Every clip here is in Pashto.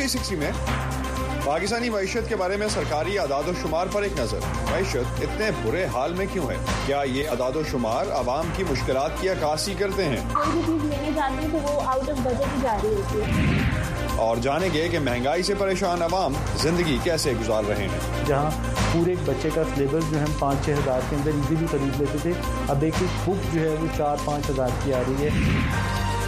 360 میں پاکستانی معیشت کے بارے میں سرکاری اعداد و شمار پر ایک نظر۔ معیشت اتنے برے حال میں کیوں ہے؟ کیا یہ اعداد و شمار عوام کی مشکلات کی عکاسی کرتے ہیں؟ کوئی بھی چیز لینے جاتے ہیں تو وہ آؤٹ آف بجٹ ہی جا رہی ہوتی ہے۔ اور جانیں گے کہ مہنگائی سے پریشان عوام زندگی کیسے گزار رہے ہیں۔ جہاں پورے ایک بچے کا سلیبس جو ہے ہم 5-6 ہزار کے اندر ایزیلی خرید لیتے تھے، اب ایک بک جو ہے وہ 4-5 ہزار کی آ رہی ہے۔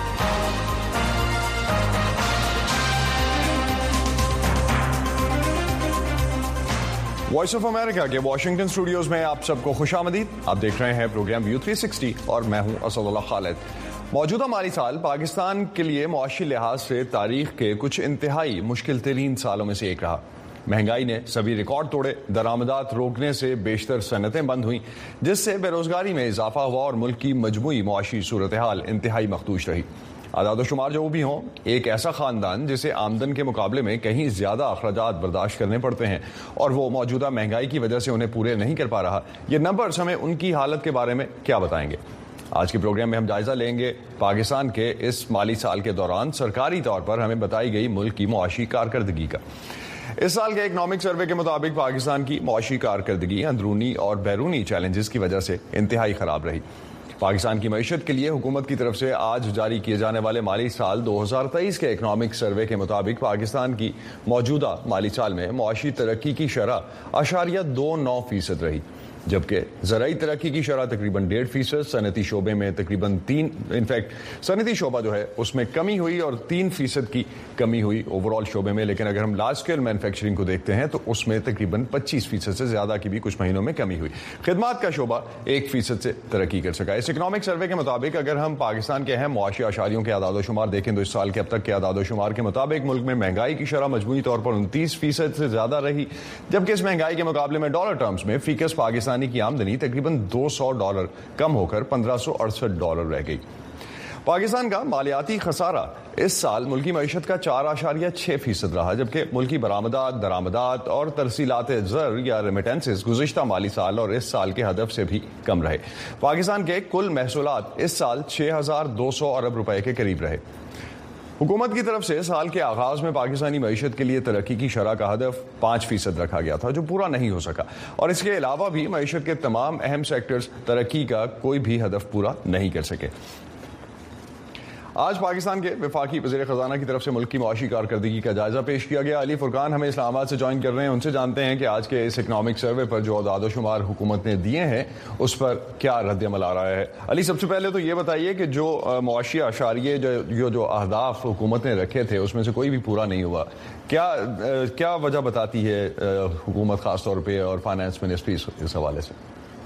وائس آف امریکہ کے واشنگٹن اسٹوڈیوز میں آپ سب کو خوش آمدید۔ آپ دیکھ رہے ہیں پروگرام ویو 360 اور میں ہوں اسد اللہ خالد۔ موجودہ مالی سال پاکستان کے لیے معاشی لحاظ سے تاریخ کے کچھ انتہائی مشکل ترین سالوں میں سے ایک رہا۔ مہنگائی نے سبھی ریکارڈ توڑے، درآمدات روکنے سے بیشتر صنعتیں بند ہوئیں، جس سے بے روزگاری میں اضافہ ہوا اور ملک کی مجموعی معاشی صورتحال انتہائی مخدوش رہی۔ اعداد و شمار جو بھی ہوں، ایک ایسا خاندان جسے آمدن کے مقابلے میں کہیں زیادہ اخراجات برداشت کرنے پڑتے ہیں اور وہ موجودہ مہنگائی کی وجہ سے انہیں پورے نہیں کر پا رہا، یہ نمبرز ہمیں ان کی حالت کے بارے میں کیا بتائیں گے؟ آج کے پروگرام میں ہم جائزہ لیں گے پاکستان کے اس مالی سال کے دوران سرکاری طور پر ہمیں بتائی گئی ملک کی معاشی کارکردگی کا۔ اس سال کے اکنامک سروے کے مطابق پاکستان کی معاشی کارکردگی اندرونی اور بیرونی چیلنجز کی وجہ سے انتہائی خراب رہی۔ پاکستان کی معیشت کے لیے حکومت کی طرف سے آج جاری کیے جانے والے مالی سال 2023 کے اکنامک سروے کے مطابق پاکستان کی موجودہ مالی سال میں معاشی ترقی کی شرح 0.29% رہی، جبکہ زرعی ترقی کی شرح تقریباً 1.5%، صنعتی شعبے میں تقریباً صنعتی شعبہ جو ہے اس میں کمی ہوئی اور 3% کی کمی ہوئی اوورال شعبے میں، لیکن اگر ہم لارج اسکیل مینوفیکچرنگ کو دیکھتے ہیں تو اس میں تقریباً 25% سے زیادہ کی بھی کچھ مہینوں میں کمی ہوئی۔ خدمات کا شعبہ 1% سے ترقی کر سکا۔ اس اکنامک سروے کے مطابق اگر ہم پاکستان کے اہم معاشی اشاریوں کے اعداد و شمار دیکھیں تو اس سال کے اب تک کے اعداد و شمار کے مطابق ملک میں مہنگائی کی شرح مجموعی طور پر 29% سے زیادہ رہی، جبکہ اس مہنگائی کے مقابلے میں ڈالر ٹرمز میں فی کس پاکستانی کی آمدنی تقریباً $200 کم ہو کر $1568 رہ گئی۔ پاکستان کا مالیاتی خسارہ اس سال ملکی معیشت کا 4.6% رہا، جبکہ ملکی برآمدات، درآمدات اور ترسیلات زر یا ریمیٹنسز گزشتہ مالی سال اور اس سال کے ہدف سے بھی کم رہے۔ پاکستان کے کل محصولات اس سال 6,200 ارب روپے کے قریب رہے۔ حکومت کی طرف سے سال کے آغاز میں پاکستانی معیشت کے لیے ترقی کی شرح کا ہدف 5% رکھا گیا تھا، جو پورا نہیں ہو سکا، اور اس کے علاوہ بھی معیشت کے تمام اہم سیکٹرز ترقی کا کوئی بھی ہدف پورا نہیں کر سکے۔ آج پاکستان کے وفاقی وزیر خزانہ کی طرف سے ملک کی معاشی کارکردگی کا جائزہ پیش کیا گیا۔ علی فرقان ہمیں اسلام آباد سے جوائن کر رہے ہیں، ان سے جانتے ہیں کہ آج کے اس اکنامک سروے پر جو اعداد و شمار حکومت نے دیے ہیں اس پر کیا رد عمل آ رہا ہے۔ علی، سب سے پہلے تو یہ بتائیے کہ جو معاشی اشاریے جو اہداف حکومت نے رکھے تھے اس میں سے کوئی بھی پورا نہیں ہوا، کیا وجہ بتاتی ہے حکومت خاص طور پہ اور فائنانس منسٹری اس حوالے سے؟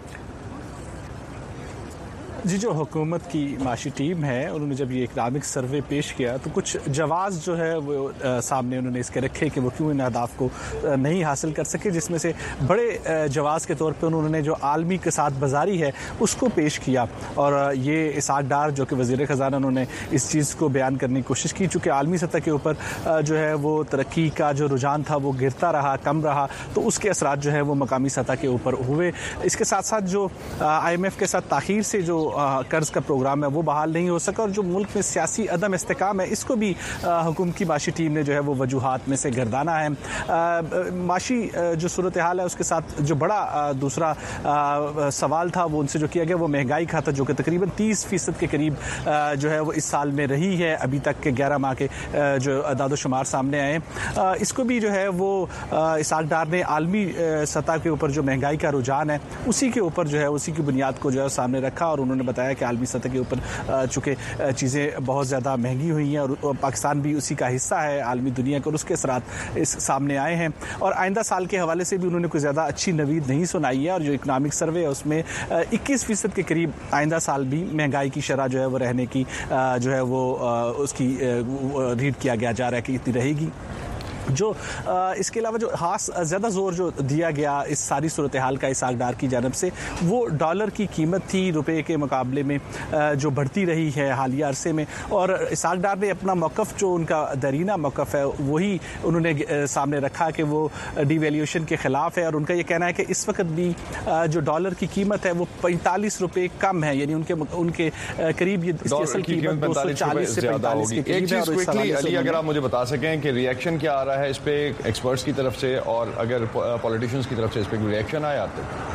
جی، جو حکومت کی معاشی ٹیم ہے انہوں نے جب یہ اکنامک سروے پیش کیا تو کچھ جواز جو ہے وہ سامنے انہوں نے اس کے رکھے کہ وہ کیوں ان اہداف کو نہیں حاصل کر سکے، جس میں سے بڑے جواز کے طور پہ انہوں نے جو عالمی کساد بازاری ہے اس کو پیش کیا، اور یہ اسحاق ڈار جو کہ وزیر خزانہ انہوں نے اس چیز کو بیان کرنے کی کوشش کی، چونکہ عالمی سطح کے اوپر جو ہے وہ ترقی کا جو رجحان تھا وہ گرتا رہا، کم رہا، تو اس کے اثرات جو ہے وہ مقامی سطح کے اوپر ہوئے۔ اس کے ساتھ ساتھ جو IMF کے ساتھ تاخیر سے جو قرض کا پروگرام ہے وہ بحال نہیں ہو سکا، اور جو ملک میں سیاسی عدم استحکام ہے اس کو بھی حکومت کی معاشی ٹیم نے جو ہے وہ وجوہات میں سے گردانا ہے۔ معاشی جو صورتحال ہے اس کے ساتھ جو بڑا دوسرا سوال تھا وہ ان سے جو کیا گیا وہ مہنگائی کا تھا، جو کہ تقریباً 30% کے قریب جو ہے وہ اس سال میں رہی ہے، ابھی تک کے 11 ماہ کے جو اعداد و شمار سامنے آئے۔ اس کو بھی جو ہے وہ اسحاق ڈار نے عالمی سطح کے اوپر جو مہنگائی کا رجحان ہے اسی کے اوپر جو ہے اسی کی بنیاد کو جو ہے سامنے رکھا، اور انہوں نے بتایا کہ عالمی سطح کے اوپر چونکہ چیزیں بہت زیادہ مہنگی ہوئی ہیں اور پاکستان بھی اسی کا حصہ ہے عالمی دنیا کا، اور اس کے اثرات اس سامنے آئے ہیں، اور آئندہ سال کے حوالے سے بھی انہوں نے کوئی زیادہ اچھی نوید نہیں سنائی ہے، اور جو اکنامک سروے ہے اس میں 21% کے قریب آئندہ سال بھی مہنگائی کی شرح جو ہے وہ رہنے کی جو ہے وہ اس کی ریڈ کیا گیا جا رہا ہے کہ اتنی رہے گی۔ جو اس کے علاوہ جو خاص زیادہ زور جو دیا گیا اس ساری صورتحال کا اسحاق ڈار کی جانب سے وہ ڈالر کی قیمت تھی روپے کے مقابلے میں جو بڑھتی رہی ہے حالیہ عرصے میں, اور اسحاق ڈار نے اپنا موقف جو ان کا درینہ موقف ہے وہی انہوں نے سامنے رکھا کہ وہ ڈی ویلیویشن کے خلاف ہے, اور ان کا یہ کہنا ہے کہ اس وقت بھی جو ڈالر کی قیمت ہے وہ 45 روپے کم ہے, یعنی ان کے قریب یہ اس کی اصل قیمت 240 سے 45 کے قریب ہے. اور علی اگر آپ مجھے بتا سکیں کہ ری ایکشن کیا آ رہا ہے اس پہ ایکسپرٹس کی طرف سے, اور اگر پولیٹیشنز کی طرف سے اس پہ کوئی ری ایکشن آیا آپ تک؟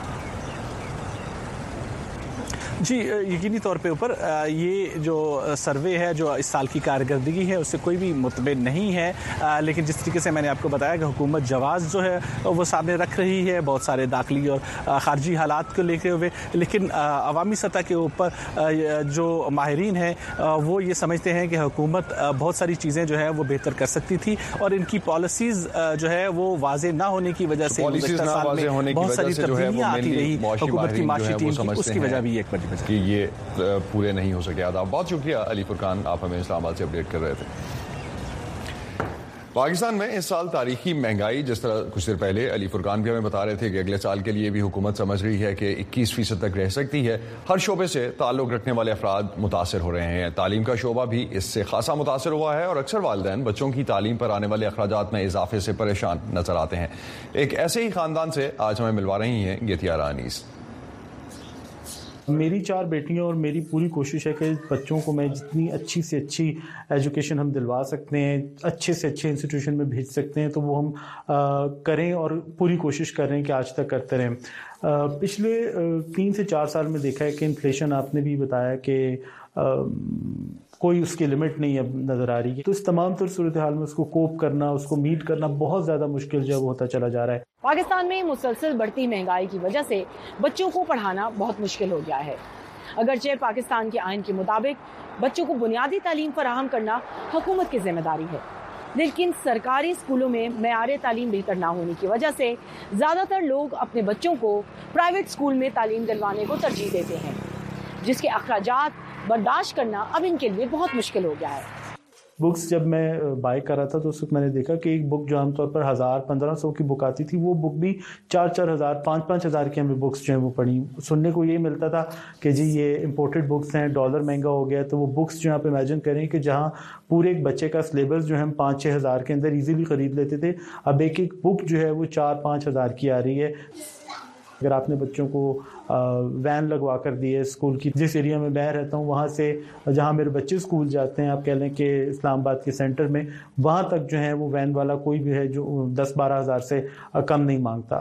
جی یقینی طور پہ اوپر یہ جو سروے ہے جو اس سال کی کارکردگی ہے اس سے کوئی بھی مطمئع نہیں ہے, لیکن جس طریقے سے میں نے آپ کو بتایا کہ حکومت جواز جو ہے وہ سامنے رکھ رہی ہے بہت سارے داخلی اور خارجی حالات کو لے کے ہوئے, لیکن عوامی سطح کے اوپر جو ماہرین ہیں وہ یہ سمجھتے ہیں کہ حکومت بہت ساری چیزیں جو ہے وہ بہتر کر سکتی تھی, اور ان کی پالیسیز جو ہے وہ واضح نہ ہونے کی وجہ سے بہت ساری تبدیلیاں آتی رہی حکومت کی معاشی ٹیم کی, اس کی وجہ بھی ایک بڑی کہ یہ پورے نہیں ہو سکے. آداب, بہت شکریہ علی فرقان, آپ ہمیں اسلام آباد سے اپڈیٹ کر رہے تھے. پاکستان میں اس سال تاریخی مہنگائی, جس طرح کچھ دیر پہلے علی فرقان بھی ہمیں بتا رہے تھے کہ اگلے سال کے لیے بھی حکومت سمجھ رہی ہے کہ 21% تک رہ سکتی ہے. ہر شعبے سے تعلق رکھنے والے افراد متاثر ہو رہے ہیں. تعلیم کا شعبہ بھی اس سے خاصا متاثر ہوا ہے, اور اکثر والدین بچوں کی تعلیم پر آنے والے اخراجات میں اضافے سے پریشان نظر آتے ہیں. ایک ایسے ہی خاندان سے آج ہمیں ملوا رہی ہیں گیتیارہ انیس. میری 4 بیٹیاں اور میری پوری کوشش ہے کہ بچوں کو میں جتنی اچھی سے اچھی ایجوکیشن ہم دلوا سکتے ہیں, اچھے سے اچھے انسٹیٹیوشن میں بھیج سکتے ہیں, تو وہ ہم کریں اور پوری کوشش کر رہے ہیں کہ آج تک کرتے رہیں. پچھلے 3 سے 4 سال میں دیکھا ہے کہ انفلیشن, آپ نے بھی بتایا کہ کوئی اس کی لمٹ نہیں اب نظر آ رہی ہے, تو اس تمام تر صورتحال میں اس کو کوپ کرنا, اس کو میٹ کرنا بہت زیادہ مشکل جو ہوتا چلا جا رہا ہے. پاکستان میں مسلسل بڑھتی مہنگائی کی وجہ سے بچوں کو پڑھانا بہت مشکل ہو گیا ہے. اگرچہ پاکستان کے آئین کے مطابق بچوں کو بنیادی تعلیم فراہم کرنا حکومت کی ذمہ داری ہے, لیکن سرکاری اسکولوں میں معیار تعلیم بہتر نہ ہونے کی وجہ سے زیادہ تر لوگ اپنے بچوں کو پرائیویٹ اسکول میں تعلیم دلوانے کو ترجیح دیتے ہیں, جس کے اخراجات برداشت کرنا اب ان کے لیے بہت مشکل ہو گیا ہے. بکس جب میں بائی کر رہا تھا تو اس وقت میں نے دیکھا کہ ایک بک جو عام طور پر 1000-1500 کی بک آتی تھی, وہ بک بھی 4,000 5,000 کی ہمیں بکس جو ہیں وہ پڑھی. سننے کو یہ ملتا تھا کہ جی یہ امپورٹڈ بکس ہیں, ڈالر مہنگا ہو گیا, تو وہ بکس جو آپ امیجن کریں کہ جہاں پورے ایک بچے کا سلیبس جو ہم 5-6 ہزار کے اندر ایزیلی خرید لیتے تھے, اب ایک بک جو ہے وہ 4-5 ہزار کی آ رہی ہے. اگر آپ نے بچوں کو وین لگوا کر دی ہے اسکول کی, جس ایریا میں میں رہتا ہوں وہاں سے جہاں میرے بچے اسکول جاتے ہیں, آپ کہہ لیں کہ اسلام آباد کے سینٹر میں, وہاں تک جو ہے وہ وین والا کوئی بھی ہے جو 10-12 ہزار سے کم نہیں مانگتا.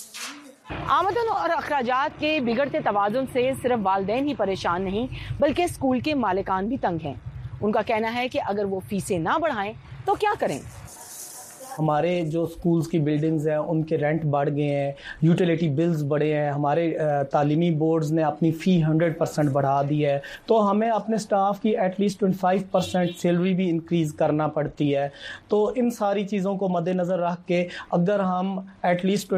آمدن اور اخراجات کے بگڑتے توازن سے صرف والدین ہی پریشان نہیں بلکہ اسکول کے مالکان بھی تنگ ہیں. ان کا کہنا ہے کہ اگر وہ فیسیں نہ بڑھائیں تو کیا کریں. ہمارے جو سکولز کی بلڈنگز ہیں ان کے رینٹ بڑھ گئے ہیں, یوٹیلیٹی بلز بڑھے ہیں, ہمارے تعلیمی بورڈز نے اپنی فی 100% بڑھا دی ہے, تو ہمیں اپنے سٹاف کی ایٹ لیسٹ 25% سیلری بھی انکریز کرنا پڑتی ہے. تو ان ساری چیزوں کو مد نظر رکھ کے اگر ہم ایٹ لیسٹ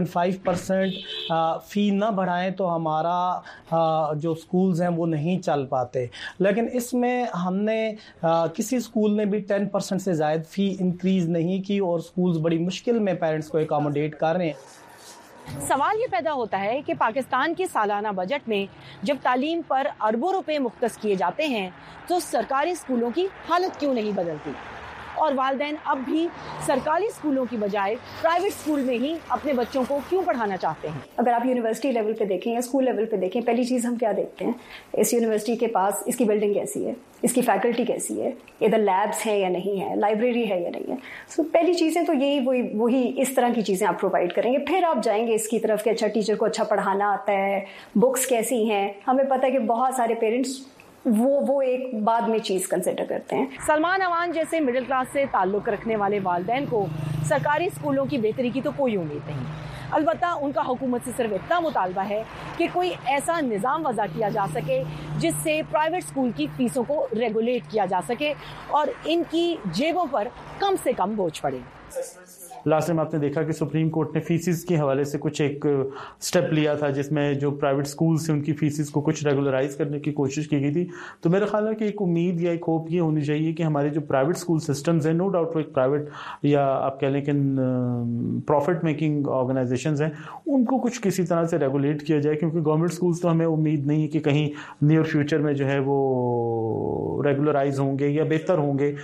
25% فی نہ بڑھائیں تو ہمارا جو سکولز ہیں وہ نہیں چل پاتے. لیکن اس میں ہم نے کسی سکول نے بھی 10% سے زائد فی انکریز نہیں کی, اور بڑی مشکل میں پیرنٹس کو اکاموڈیٹ کر رہے ہیں. سوال یہ پیدا ہوتا ہے کہ پاکستان کے سالانہ بجٹ میں جب تعلیم پر اربوں روپے مختص کیے جاتے ہیں تو سرکاری اسکولوں کی حالت کیوں نہیں بدلتی, اور والدین اب بھی سرکاری اسکولوں کی بجائے پرائیویٹ اسکول میں ہی اپنے بچوں کو کیوں پڑھانا چاہتے ہیں. اگر آپ یونیورسٹی لیول پہ دیکھیں یا اسکول لیول پہ دیکھیں, پہلی چیز ہم کیا دیکھتے ہیں, اس یونیورسٹی کے پاس اس کی بلڈنگ کیسی ہے, اس کی فیکلٹی کیسی ہے, ادھر لیبس ہیں یا نہیں ہے, لائبریری ہے یا نہیں ہے. سو پہلی چیزیں تو یہی وہی اس طرح کی چیزیں آپ پرووائڈ کریں گے. پھر آپ جائیں گے اس کی طرف کہ اچھا ٹیچر کو اچھا پڑھانا آتا ہے, بکس کیسی ہیں. ہمیں پتہ ہے کہ بہت سارے پیرنٹس وہ ایک بعد میں چیز کنسیڈر کرتے ہیں. سلمان اوان جیسے مڈل کلاس سے تعلق رکھنے والے والدین کو سرکاری اسکولوں کی بہتری کی تو کوئی امید نہیں. البتہ ان کا حکومت سے صرف اتنا مطالبہ ہے کہ کوئی ایسا نظام وضع کیا جا سکے جس سے پرائیویٹ اسکول کی فیسوں کو ریگولیٹ کیا جا سکے اور ان کی جیبوں پر کم سے کم بوجھ پڑے. لاسٹ ٹائم آپ نے دیکھا کہ سپریم کورٹ نے فیسز کے حوالے سے کچھ ایک اسٹیپ لیا تھا جس میں جو پرائیویٹ اسکولس ہیں ان کی فیسز کو کچھ ریگولرائز کرنے کی کوشش کی گئی تھی. تو میرا خیال ہے کہ ایک امید یا ایک ہوپ یہ ہونی چاہیے کہ ہمارے جو پرائیویٹ اسکول سسٹمز ہیں, نو ڈاؤٹ وہ ایک پرائیویٹ یا آپ کہہ لیں کہ پروفٹ میکنگ آرگنائزیشنز ہیں, ان کو کچھ کسی طرح سے ریگولیٹ کیا جائے, کیونکہ گورنمنٹ اسکولس تو ہمیں امید نہیں ہے کہ کہیں نیئر فیوچر میں جو ہے وہ ریگولرائز ہوں گے یا بہتر ہوں گے.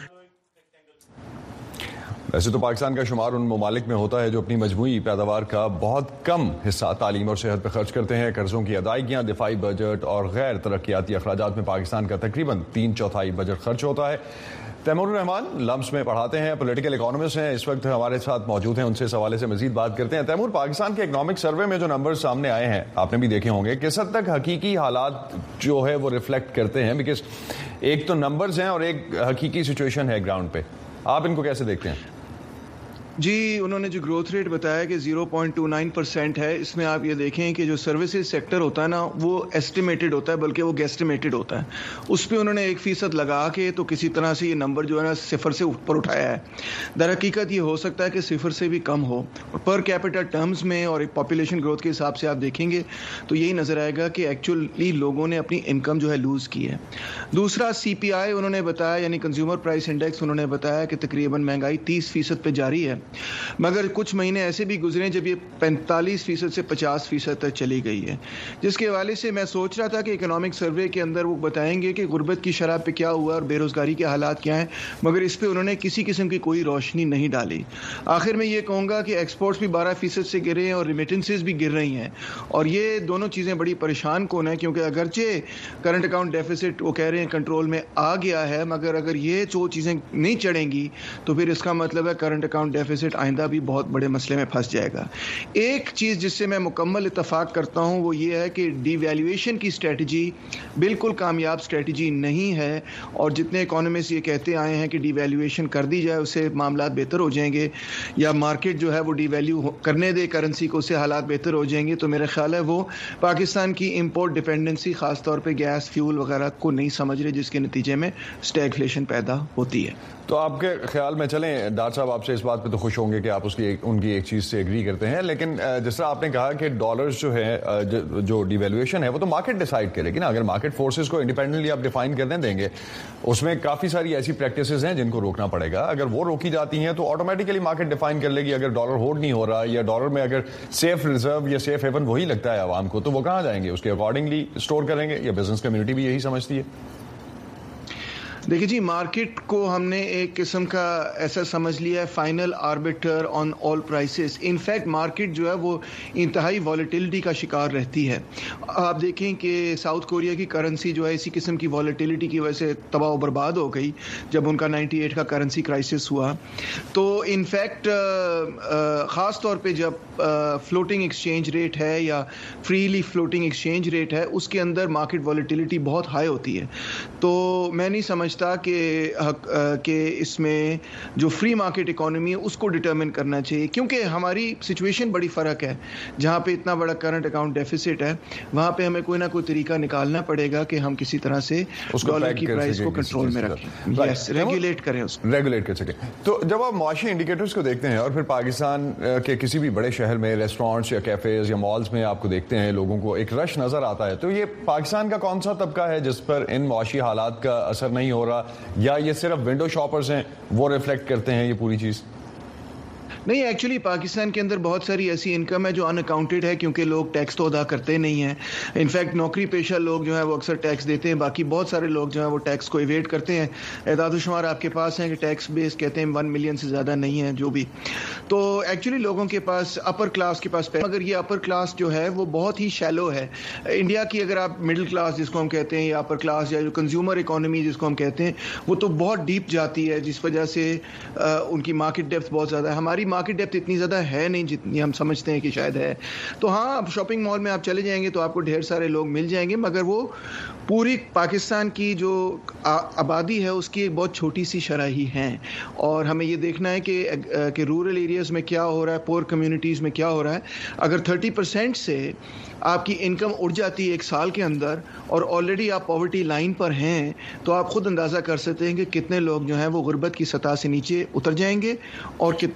ویسے تو پاکستان کا شمار ان ممالک میں ہوتا ہے جو اپنی مجموعی پیداوار کا بہت کم حصہ تعلیم اور صحت پہ خرچ کرتے ہیں. قرضوں کی ادائیگیاں, دفاعی بجٹ اور غیر ترقیاتی اخراجات میں پاکستان کا تقریباً 3/4 بجٹ خرچ ہوتا ہے. تیمور الرحمان لمس میں پڑھاتے ہیں, پولیٹیکل اکانومسٹ ہیں, اس وقت ہمارے ساتھ موجود ہیں, ان سے اس حوالے سے مزید بات کرتے ہیں. تیمور, پاکستان کے اکنامک سروے میں جو نمبر سامنے آئے ہیں آپ نے بھی دیکھے ہوں گے, کس حد تک حقیقی حالات جو ہے وہ ریفلیکٹ کرتے ہیں؟ بیکاز ایک تو نمبرز ہیں اور ایک حقیقی سچویشن ہے گراؤنڈ پہ, آپ ان کو کیسے دیکھتے ہیں؟ جی, انہوں نے جو گروتھ ریٹ بتایا کہ 0.29% ہے, اس میں آپ یہ دیکھیں کہ جو سروسز سیکٹر ہوتا ہے نا وہ ایسٹیمیٹڈ ہوتا ہے, بلکہ وہ گیسٹیمیٹڈ ہوتا ہے. اس پہ انہوں نے 1% لگا کے تو کسی طرح سے یہ نمبر جو ہے نا 0 سے اوپر اٹھایا ہے. در حقیقت یہ ہو سکتا ہے کہ 0 سے بھی کم ہو. پر کیپٹا ٹرمز میں اور ایک پاپولیشن گروتھ کے حساب سے آپ دیکھیں گے تو یہی نظر آئے گا کہ ایکچولی لوگوں نے اپنی انکم جو ہے لوز کی ہے. دوسرا CPI انہوں نے بتایا, یعنی کنزیومر پرائس انڈیکس, انہوں نے بتایا کہ تقریباً مہنگائی 30% پہ جاری ہے, مگر کچھ مہینے ایسے بھی گزرے جب یہ 45% سے 50% تک چلی گئی ہے, جس کے حوالے سے میں سوچ رہا تھا کہ اکنامک سروے کے اندر وہ بتائیں گے کہ غربت کی شرح پہ کیا ہوا اور بے روزگاری کے حالات کیا ہیں, مگر اس پہ انہوں نے کسی قسم کی کوئی روشنی نہیں ڈالی. آخر میں یہ کہوں گا کہ ایکسپورٹس بھی 12% سے گرے ہیں اور ریمیٹنسز بھی گر رہی ہیں, اور یہ دونوں چیزیں بڑی پریشان کن ہیں, کیونکہ اگرچہ کرنٹ اکاؤنٹ ڈیفیسٹ وہ کہہ رہے ہیں کنٹرول میں آ گیا ہے, مگر اگر یہ جو چیزیں نہیں چڑھیں گی تو پھر اس کا مطلب ہے کرنٹ اکاؤنٹ ڈیفیسٹ آئندہ بھی بہت بڑے مسئلے میں پھنس جائے گا. ایک چیز جس سے میں مکمل اتفاق کرتا ہوں وہ یہ ہے کہ ڈی ویلیویشن کی اسٹریٹجی بالکل کامیاب اسٹریٹجی نہیں ہے, اور جتنے اکانومسٹ یہ کہتے آئے ہیں کہ ڈی ویلیویشن کر دی جائے اس سے معاملات بہتر ہو جائیں گے, یا مارکیٹ جو ہے وہ ڈی ویلیو کرنے دے کرنسی کو, اس سے حالات بہتر ہو جائیں گے, تو میرا خیال ہے وہ پاکستان کی امپورٹ ڈیپینڈنسی خاص طور پہ گیس فیول وغیرہ کو نہیں سمجھ رہے, جس کے نتیجے میں اسٹیگفلیشن پیدا ہوتی ہے. تو آپ کے خیال میں, چلیں ڈاکٹر صاحب آپ سے اس بات پہ تو خوش ہوں گے کہ آپ ان کی ایک چیز سے ایگری کرتے ہیں, لیکن جس طرح آپ نے کہا کہ ڈالرز جو ہے جو ڈی ویلیویشن ہے وہ تو مارکیٹ ڈیسائیڈ کرے گی نا. اگر مارکیٹ فورسز کو انڈیپینڈنٹلی آپ ڈیفائن کرنے دیں گے, اس میں کافی ساری ایسی پریکٹسز ہیں جن کو روکنا پڑے گا. اگر وہ روکی جاتی ہیں تو آٹومیٹیکلی مارکیٹ ڈیفائن کر لے گی. اگر ڈالر ہولڈ نہیں ہو رہا یا ڈالر میں اگر سیف ریزرو یا سیف ہیون وہی لگتا ہے عوام کو, تو وہ کہاں جائیں گے, اس کے اکارڈنگلی اسٹور کریں گے, یا بزنس کمیونٹی بھی یہی سمجھتی ہے؟ دیکھیے جی, مارکیٹ کو ہم نے ایک قسم کا ایسا سمجھ لیا ہے فائنل آربیٹر آن آل پرائسز. ان فیکٹ مارکیٹ جو ہے وہ انتہائی والیٹیلٹی کا شکار رہتی ہے. آپ دیکھیں کہ ساؤتھ کوریا کی کرنسی جو ہے اسی قسم کی والیٹیلٹی کی وجہ سے تباہ و برباد ہو گئی جب ان کا 98 کا کرنسی کرائسس ہوا. تو ان فیکٹ خاص طور پہ جب فلوٹنگ ایکسچینج ریٹ ہے یا فریلی فلوٹنگ ایکسچینج ریٹ ہے, اس کے اندر مارکیٹ والیٹیلٹی بہت ہائی ہوتی ہے. تو میں نہیں سمجھتا کہ اس میں جو فری مارکیٹ اکانومی ہے اس کو ڈٹرمن کرنا چاہیے, کیونکہ ہماری سچویشن بڑی فرق ہے. جہاں پہ اتنا بڑا کرنٹ اکاؤنٹ ڈیفیسٹ ہے وہاں پہ ہمیں کوئی نہ کوئی طریقہ نکالنا پڑے گا کہ ہم کسی طرح سے ڈالر کی پرائس کو کنٹرول میں رکھیں, ریگولیٹ کریں, اس ریگولیٹ کر سکیں. تو جب آپ معاشی انڈیکیٹرز کو دیکھتے ہیں اور پھر پاکستان کے کسی بھی بڑے شہر میں ریسٹورینٹس یا کیفیز یا مالز میں آپ کو دیکھتے ہیں لوگوں کو ایک رش نظر آتا ہے, تو یہ پاکستان کا کون سا طبقہ ہے جس پر ان معاشی حالات کا اثر نہیں ہو رہا, یا یہ صرف ونڈو شاپرز ہیں وہ ریفلیکٹ کرتے ہیں یہ پوری چیز؟ نہیں, ایکچولی پاکستان کے اندر بہت ساری ایسی انکم ہے جو ان اکاؤنٹڈ ہے, کیونکہ لوگ ٹیکس تو ادا کرتے نہیں ہیں. انفیکٹ نوکری پیشہ لوگ جو ہیں وہ اکثر ٹیکس دیتے ہیں, باقی بہت سارے لوگ جو ہیں وہ ٹیکس کو ایویڈ کرتے ہیں. اعداد و شمار آپ کے پاس ہیں کہ ٹیکس بیس کہتے ہیں 1 ملین سے زیادہ نہیں ہے جو بھی. تو ایکچولی لوگوں کے پاس, اپر کلاس کے پاس, مگر یہ اپر کلاس جو ہے وہ بہت ہی شیلو ہے. انڈیا کی اگر آپ مڈل کلاس جس کو ہم کہتے ہیں یا اپر کلاس یا جو کنزیومر اکانومی جس کو ہم کہتے ہیں, وہ تو بہت ڈیپ جاتی ہے, جس وجہ سے ان کی مارکیٹ ڈیپتھ بہت زیادہ ہے. ہماری مارکیٹ ڈیپتھ اتنی زیادہ ہے نہیں جتنی ہم سمجھتے ہیں کہ شاید ہے. تو ہاں, اب شاپنگ مال میں آپ چلے جائیں گے تو آپ کو ڈھیر سارے لوگ مل جائیں گے, مگر وہ پوری پاکستان کی جو آبادی ہے اس کی ایک بہت چھوٹی سی شرح ہی ہیں. اور ہمیں یہ دیکھنا ہے کہ رورل ایریاز میں کیا ہو رہا ہے, پور کمیونٹیز میں کیا ہو رہا ہے. اگر 30% سے آپ کی انکم اڑ جاتی ہے ایک سال کے اندر اور آلریڈی آپ پاورٹی لائن پر ہیں, تو آپ خود اندازہ کر سکتے ہیں کہ کتنے لوگ جو ہیں وہ غربت کی سطح سے نیچے اتر جائیں گے اور کتنے لوگ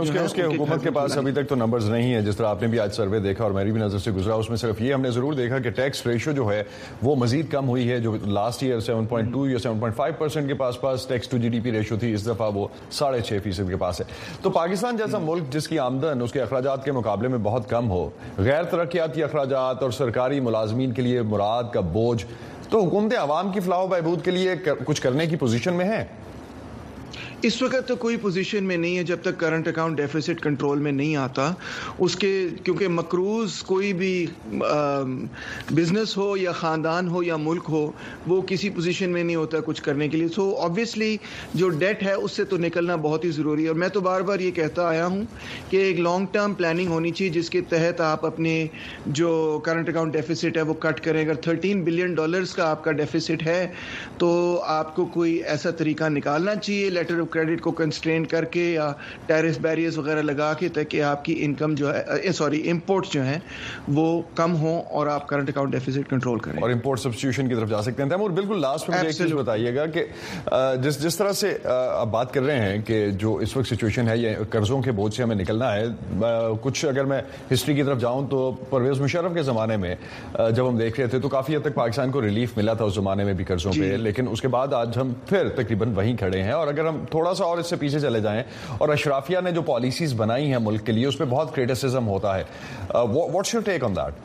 اس کے حکومت کے پاس ابھی تک تو نمبرز نہیں ہے. جس طرح آپ نے بھی آج سروے دیکھا اور میری بھی نظر سے گزرا, اس میں صرف یہ ہم نے ضرور دیکھا کہ ٹیکس ریشو جو ہے وہ مزید کم ہوئی ہے. جو لاسٹ ایئر 7.2 یا 7.5% کے پاس پاس ٹیکس ٹو جی ڈی پی ریشو تھی, اس دفعہ وہ 6.5% کے پاس ہے. تو پاکستان جیسا ملک جس کی آمدن اس کے اخراجات کے مقابلے میں بہت کم ہو, غیر ترقیاتی اخراجات اور سرکاری ملازمین کے لیے مراد کا بوجھ, تو حکومت عوام کی فلاح و بہبود کے لیے کچھ کرنے کی پوزیشن میں ہے؟ اس وقت تو کوئی پوزیشن میں نہیں ہے جب تک کرنٹ اکاؤنٹ ڈیفیسٹ کنٹرول میں نہیں آتا اس کے, کیونکہ مقروض کوئی بھی بزنس ہو یا خاندان ہو یا ملک ہو, وہ کسی پوزیشن میں نہیں ہوتا کچھ کرنے کے لیے. سو آبویسلی جو ڈیٹ ہے اس سے تو نکلنا بہت ہی ضروری ہے. اور میں تو بار بار یہ کہتا آیا ہوں کہ ایک لانگ ٹرم پلاننگ ہونی چاہیے جس کے تحت آپ اپنے جو کرنٹ اکاؤنٹ ڈیفیسٹ ہے وہ کٹ کریں. اگر $13 بلین کا آپ کا ڈیفیسٹ ہے تو آپ کو کوئی ایسا طریقہ نکالنا چاہیے لیٹر کریڈٹ کو کنسٹرین کر کے یا ٹیرف بیریئرز وغیرہ لگا کے, تاکہ آپ کی انکم جو ہے امپورٹس جو ہیں وہ کم ہوں اور آپ کرنٹ اکاؤنٹ ڈیفیسٹ کنٹرول کریں اور امپورٹ سبسٹیوشن کی طرف جا سکتے ہیں. تیمور, بالکل لاسٹ میں مجھے ایک چیز بتائیے گا کہ جس طرح سے آپ بات کر رہے ہیں کہ جو اس وقت سچویشن ہے یہ قرضوں کے بوجھ سے ہمیں نکلنا ہے, کچھ اگر میں ہسٹری کی طرف جاؤں تو پرویز مشرف کے زمانے میں جب ہم دیکھ رہے تھے تو کافی حد تک پاکستان کو ریلیف ملا تھا اس زمانے میں بھی قرضوں پہ, لیکن اس کے بعد آج ہم پھر تقریباً وہیں کھڑے ہیں. اور اگر ہم تھوڑا سا اور اس سے پیچھے چلے جائیں, اور اشرافیہ نے جو پالیسیز بنائی ہیں ملک کے لیے اس پہ بہت کرٹیسزم ہوتا ہے. واٹس یور ٹیک آن دیٹ؟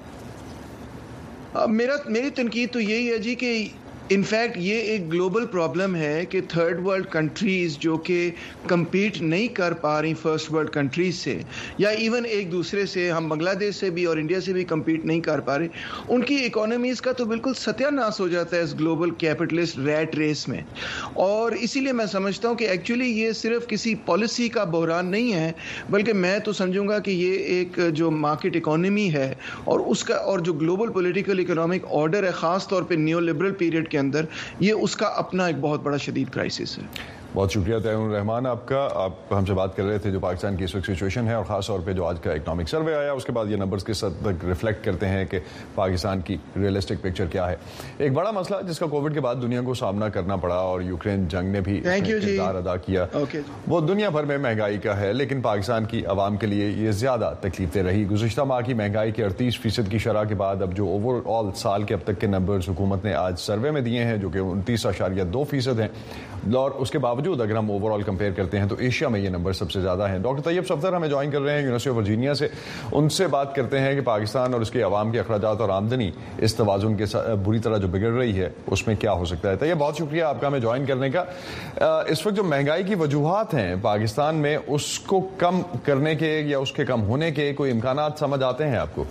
میری تنقید تو یہی ہے جی کہ انفیکٹ یہ ایک گلوبل پرابلم ہے کہ تھرڈ ورلڈ کنٹریز جو کہ کمپیٹ نہیں کر پا رہی فرسٹ ورلڈ کنٹریز سے, یا ایون ایک دوسرے سے, ہم بنگلہ دیش سے بھی اور انڈیا سے بھی کمپیٹ نہیں کر پا رہے, ان کی اکانومیز کا تو بالکل ستیہ ناش ہو جاتا ہے اس گلوبل کیپٹلسٹ ریٹ ریس میں. اور اسی لیے میں سمجھتا ہوں کہ ایکچولی یہ صرف کسی پالیسی کا بحران نہیں ہے, بلکہ میں تو سمجھوں گا کہ یہ ایک جو مارکیٹ اکانومی ہے اور اس کا اور جو گلوبل پولیٹیکل اکنامک آرڈر ہے, خاص طور پہ نیو لبرل پیریڈ کے اندر, یہ اس کا اپنا ایک بہت بڑا شدید کرائسس ہے. بہت شکریہ تیمور الرحمان آپ کا. آپ ہم سے بات کر رہے تھے جو پاکستان کی اس وقت سچویشن ہے اور خاص طور پہ جو آج کا اکنامک سروے آیا اس کے بعد یہ نمبرز کس حد تک ریفلیکٹ کرتے ہیں کہ پاکستان کی ریئلسٹک پکچر کیا ہے. ایک بڑا مسئلہ جس کا کووڈ کے بعد دنیا کو سامنا کرنا پڑا اور یوکرین جنگ نے بھی کردار ادا کیا, وہ دنیا بھر میں مہنگائی کا ہے, لیکن پاکستان کی عوام کے لیے یہ زیادہ تکلیف دہ رہی. گزشتہ ماہ کی مہنگائی کے 38% کی شرح کے بعد اب جو اوور آل سال کے اب تک کے نمبرز حکومت نے آج سروے میں دیے ہیں جو کہ 29.2% ہیں, اور اس کے باوجود اگر ہم اوور آل کمپیئر کرتے ہیں تو ایشیا میں یہ نمبر سب سے زیادہ ہیں. ڈاکٹر طیب صفدر ہمیں جوائن کر رہے ہیں یونیورسٹی آف ورجینیا سے. ان سے بات کرتے ہیں کہ پاکستان اور اس کے عوام کے اخراجات اور آمدنی اس توازن کے بری طرح جو بگڑ رہی ہے اس میں کیا ہو سکتا ہے. طیب, بہت شکریہ آپ کا ہمیں جوائن کرنے کا. اس وقت جو مہنگائی کی وجوہات ہیں پاکستان میں, اس کو کم کرنے کے یا اس کے کم ہونے کے کوئی امکانات سمجھ آتے ہیں آپ کو؟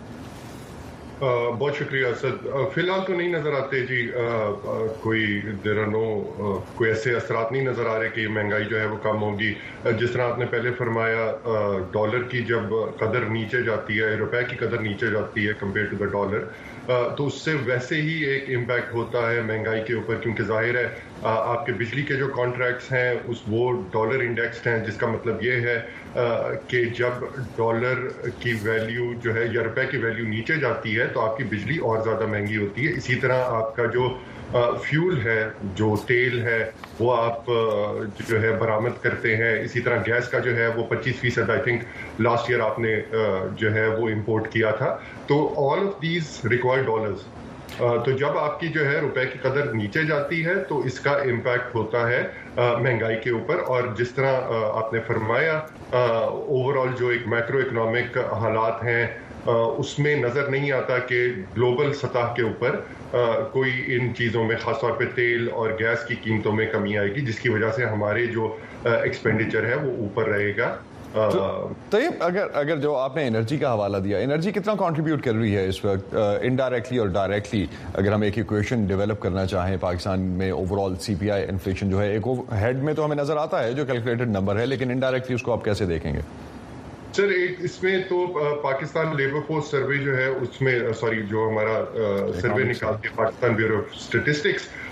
بہت شکریہ اسد. فی الحال تو نہیں نظر آتے جی, کوئی کوئی ایسے اثرات نہیں نظر آ رہے کہ مہنگائی جو ہے وہ کم ہوگی. جس طرح آپ نے پہلے فرمایا, ڈالر کی جب قدر نیچے جاتی ہے, روپے کی قدر نیچے جاتی ہے کمپیئر ٹو دا ڈالر, تو اس سے ویسے ہی ایک امپیکٹ ہوتا ہے مہنگائی کے اوپر, کیونکہ ظاہر ہے آپ کے بجلی کے جو کانٹریکٹس ہیں وہ ڈالر انڈیکسڈ ہیں, جس کا مطلب یہ ہے کہ جب ڈالر کی ویلیو جو ہے یا روپے کی ویلیو نیچے جاتی ہے تو آپ کی بجلی اور زیادہ مہنگی ہوتی ہے. اسی طرح آپ کا جو فیول ہے, جو تیل ہے, وہ آپ جو ہے برآمد کرتے ہیں. اسی طرح گیس کا جو ہے وہ 25% آئی تھنک لاسٹ ایئر آپ نے جو ہے وہ امپورٹ کیا تھا. تو آل آف دیز ریکوائر ڈالرز. تو جب آپ کی جو ہے روپے کی قدر نیچے جاتی ہے تو اس کا امپیکٹ ہوتا ہے مہنگائی کے اوپر. اور جس طرح آپ نے فرمایا, اوور آل جو ایک میکرو اکنامک حالات ہیں اس میں نظر نہیں آتا کہ گلوبل سطح کے اوپر کوئی ان چیزوں میں, خاص طور پہ تیل اور گیس کی قیمتوں میں کمی آئے گی, جس کی وجہ سے ہمارے جو ایکسپینڈیچر ہے وہ اوپر رہے گا. طیب, اگر جو آپ نے انرجی کا حوالہ دیا, انرجی کتنا کنٹریبیوٹ کر رہی ہے اس وقت انڈائریکٹلی اور ڈائریکٹلی, اگر ہم ایک ایکویشن ڈیولپ کرنا چاہیں پاکستان میں اوور آل سی پی آئی انفلیشن جو ہے, ایک ہیڈ میں تو ہمیں نظر آتا ہے جو کیلکولیٹڈ نمبر ہے, لیکن انڈائریکٹلی اس کو آپ کیسے دیکھیں گے؟ سر, اس میں تو پاکستان لیبر فورس سروے جو ہے اس میں جو ہمارا سروے نکالتی ہے پاکستان بیورو آف اسٹیٹسٹکس,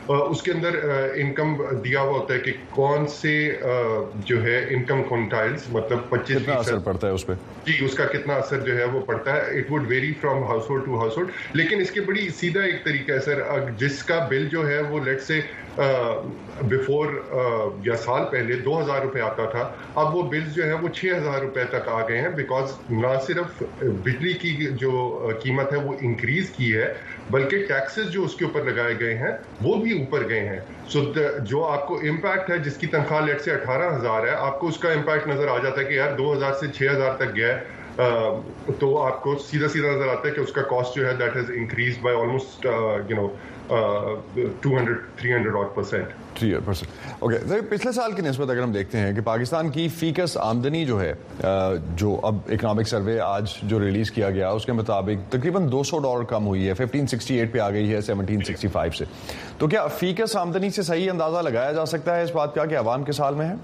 اس کے اندر انکم دیا ہوا ہوتا ہے کہ کون سے جو ہے انکم کونٹائلز مطلب 25% اثر پڑتا ہے اس پہ جی اس کا کتنا اثر جو ہے وہ پڑتا ہے. اٹ وڈ ویری فرام ہاؤس ہولڈ ٹو ہاؤس ہولڈ, لیکن اس کے بڑی سیدھا ایک طریقہ ہے سر, جس کا بل جو ہے وہ لیٹ سے بفور یا سال پہلے 2,000 روپے آتا تھا, اب وہ بلز جو ہے وہ 6,000 روپے تک آ گئے ہیں, بیکاز نہ صرف بجلی کی جو قیمت ہے وہ انکریز کی ہے بلکہ ٹیکسز جو اس کے اوپر لگائے گئے ہیں وہ بھی اوپر گئے ہیں. سو جو آپ کو امپیکٹ ہے, جس کی تنخواہ لیٹ سے 18,000 ہے, آپ کو اس کا امپیکٹ نظر آ جاتا ہے کہ یار 2,000 سے 6,000 تک گیا ہے, تو آپ کو سیدھا نظر آتا ہے کہ اس کا کاسٹ جو ہے دیٹ ہیز انکریز بائی آلموسٹ 200-300%. اوکے, پچھلے سال کی نسبت اگر ہم دیکھتے ہیں کہ پاکستان کی فی کس آمدنی جو ہے, جو اب اکنامک سروے آج جو ریلیز کیا گیا اس کے مطابق تقریباً $200 کم ہوئی ہے, 1568 پہ آ گئی ہے 1765 سے. تو کیا فی کس آمدنی سے صحیح اندازہ لگایا جا سکتا ہے اس بات کا کہ عوام کس حال میں ہے؟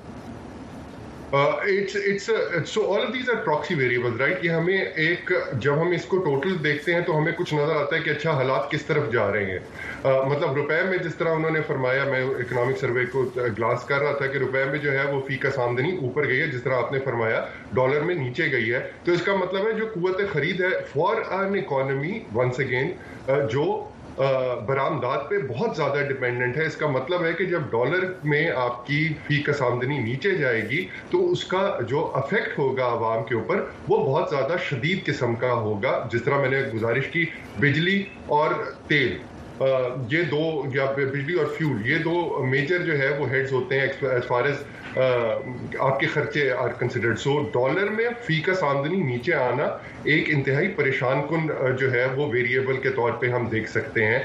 So all of these are proxy variables, right? یہ ہمیں ایک جب ہم اس کو ٹوٹل دیکھتے ہیں تو ہمیں کچھ نظر آتا ہے کہ اچھا حالات کس طرف جا رہے ہیں. مطلب روپے میں جس طرح انہوں نے فرمایا, میں اکنامک سروے کو گلاس کر رہا تھا کہ روپے میں جو ہے وہ فی کس آمدنی اوپر گئی ہے, جس طرح آپ نے فرمایا ڈالر میں نیچے گئی ہے. تو اس کا مطلب ہے جو قوت خرید ہے فار این اکانومی ونس اگین جو برآمدات پہ بہت زیادہ ڈیپینڈنٹ ہے. اس کا مطلب ہے کہ جب ڈالر میں آپ کی فی کس آمدنی نیچے جائے گی تو اس کا جو افیکٹ ہوگا عوام کے اوپر وہ بہت زیادہ شدید قسم کا ہوگا. جس طرح میں نے گزارش کی, بجلی اور تیل, یہ دو, یا بجلی اور فیول, یہ دو میجر جو ہے وہ ہیڈز ہوتے ہیں ایز فار ایز آپ کے خرچے آر کنسیڈرڈ. سو ڈالر میں فی کس آمدنی نیچے آنا ایک انتہائی پریشان کن جو ہے وہ ویریبل کے طور پہ ہم دیکھ سکتے ہیں,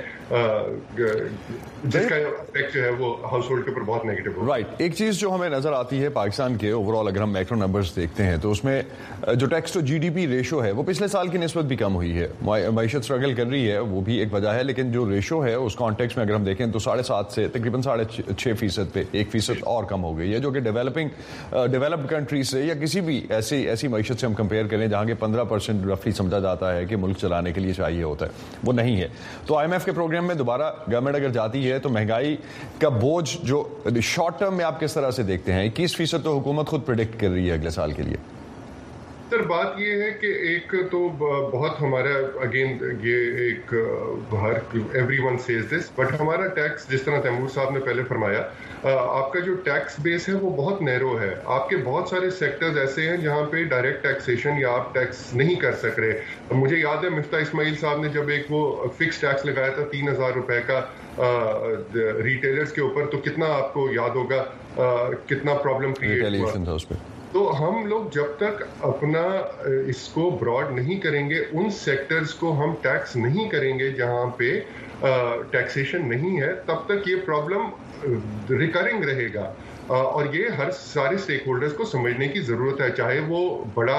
جس کا افیکٹ جو ہے وہ ہاؤس ہولڈ کے اوپر بہت نیگیٹو ہے. رائٹ. ایک چیز جو ہمیں نظر آتی ہے پاکستان کے اوور آل, اگر ہم میکرو نمبرز دیکھتے ہیں تو اس میں جو ٹیکس ٹو جی ڈی پی ریشو ہے وہ پچھلے سال کی نسبت بھی کم ہوئی ہے. معیشت اسٹرگل کر رہی ہے, وہ بھی ایک وجہ ہے, لیکن جو ریشو ہے اس کانٹیکس میں اگر ہم دیکھیں تو 7.5 سے تقریباً 6.5% پہ 1% اور کم ہو گئی ہے, جو کہ ڈیولپڈ کنٹریز سے یا کسی بھی ایسی معیشت سے ہم کمپیئر کریں جہاں کے 15% رفلی سمجھا جاتا ہے کہ ملک چلانے کے لیے چاہیے ہوتا ہے, وہ نہیں ہے. تو آئی ایم ایف کے پروگرام میں دوبارہ گورنمنٹ اگر جاتی ہے تو مہنگائی کا بوجھ جو شارٹ ٹرم میں آپ کس طرح سے دیکھتے ہیں؟ 21% تو حکومت خود پریڈکٹ کر رہی ہے اگلے سال کے لیے. سر بات یہ ہے کہ ایک تو بہت ہمارا اگین یہ ایک ایوری ون سیز دس, بٹ ہمارا ٹیکس جس طرح تیمور صاحب نے پہلے فرمایا, آپ کا جو ٹیکس بیس ہے وہ بہت نیرو ہے. آپ کے بہت سارے سیکٹرز ایسے ہیں جہاں پہ ڈائریکٹ ٹیکسیشن یا آپ ٹیکس نہیں کر سک رہے. مجھے یاد ہے مفتاح اسماعیل صاحب نے جب ایک وہ فکس ٹیکس لگایا تھا 3,000 روپے کا ریٹیلرز کے اوپر, تو کتنا آپ کو یاد ہوگا کتنا پرابلم کریٹ ہوا. تو ہم لوگ جب تک اپنا اس کو براڈ نہیں کریں گے, ان سیکٹرز کو ہم ٹیکس نہیں کریں گے جہاں پہ ٹیکسیشن نہیں ہے, تب تک یہ پرابلم ریکرنگ رہے گا. اور یہ ہر سارے اسٹیک ہولڈرز کو سمجھنے کی ضرورت ہے, چاہے وہ بڑا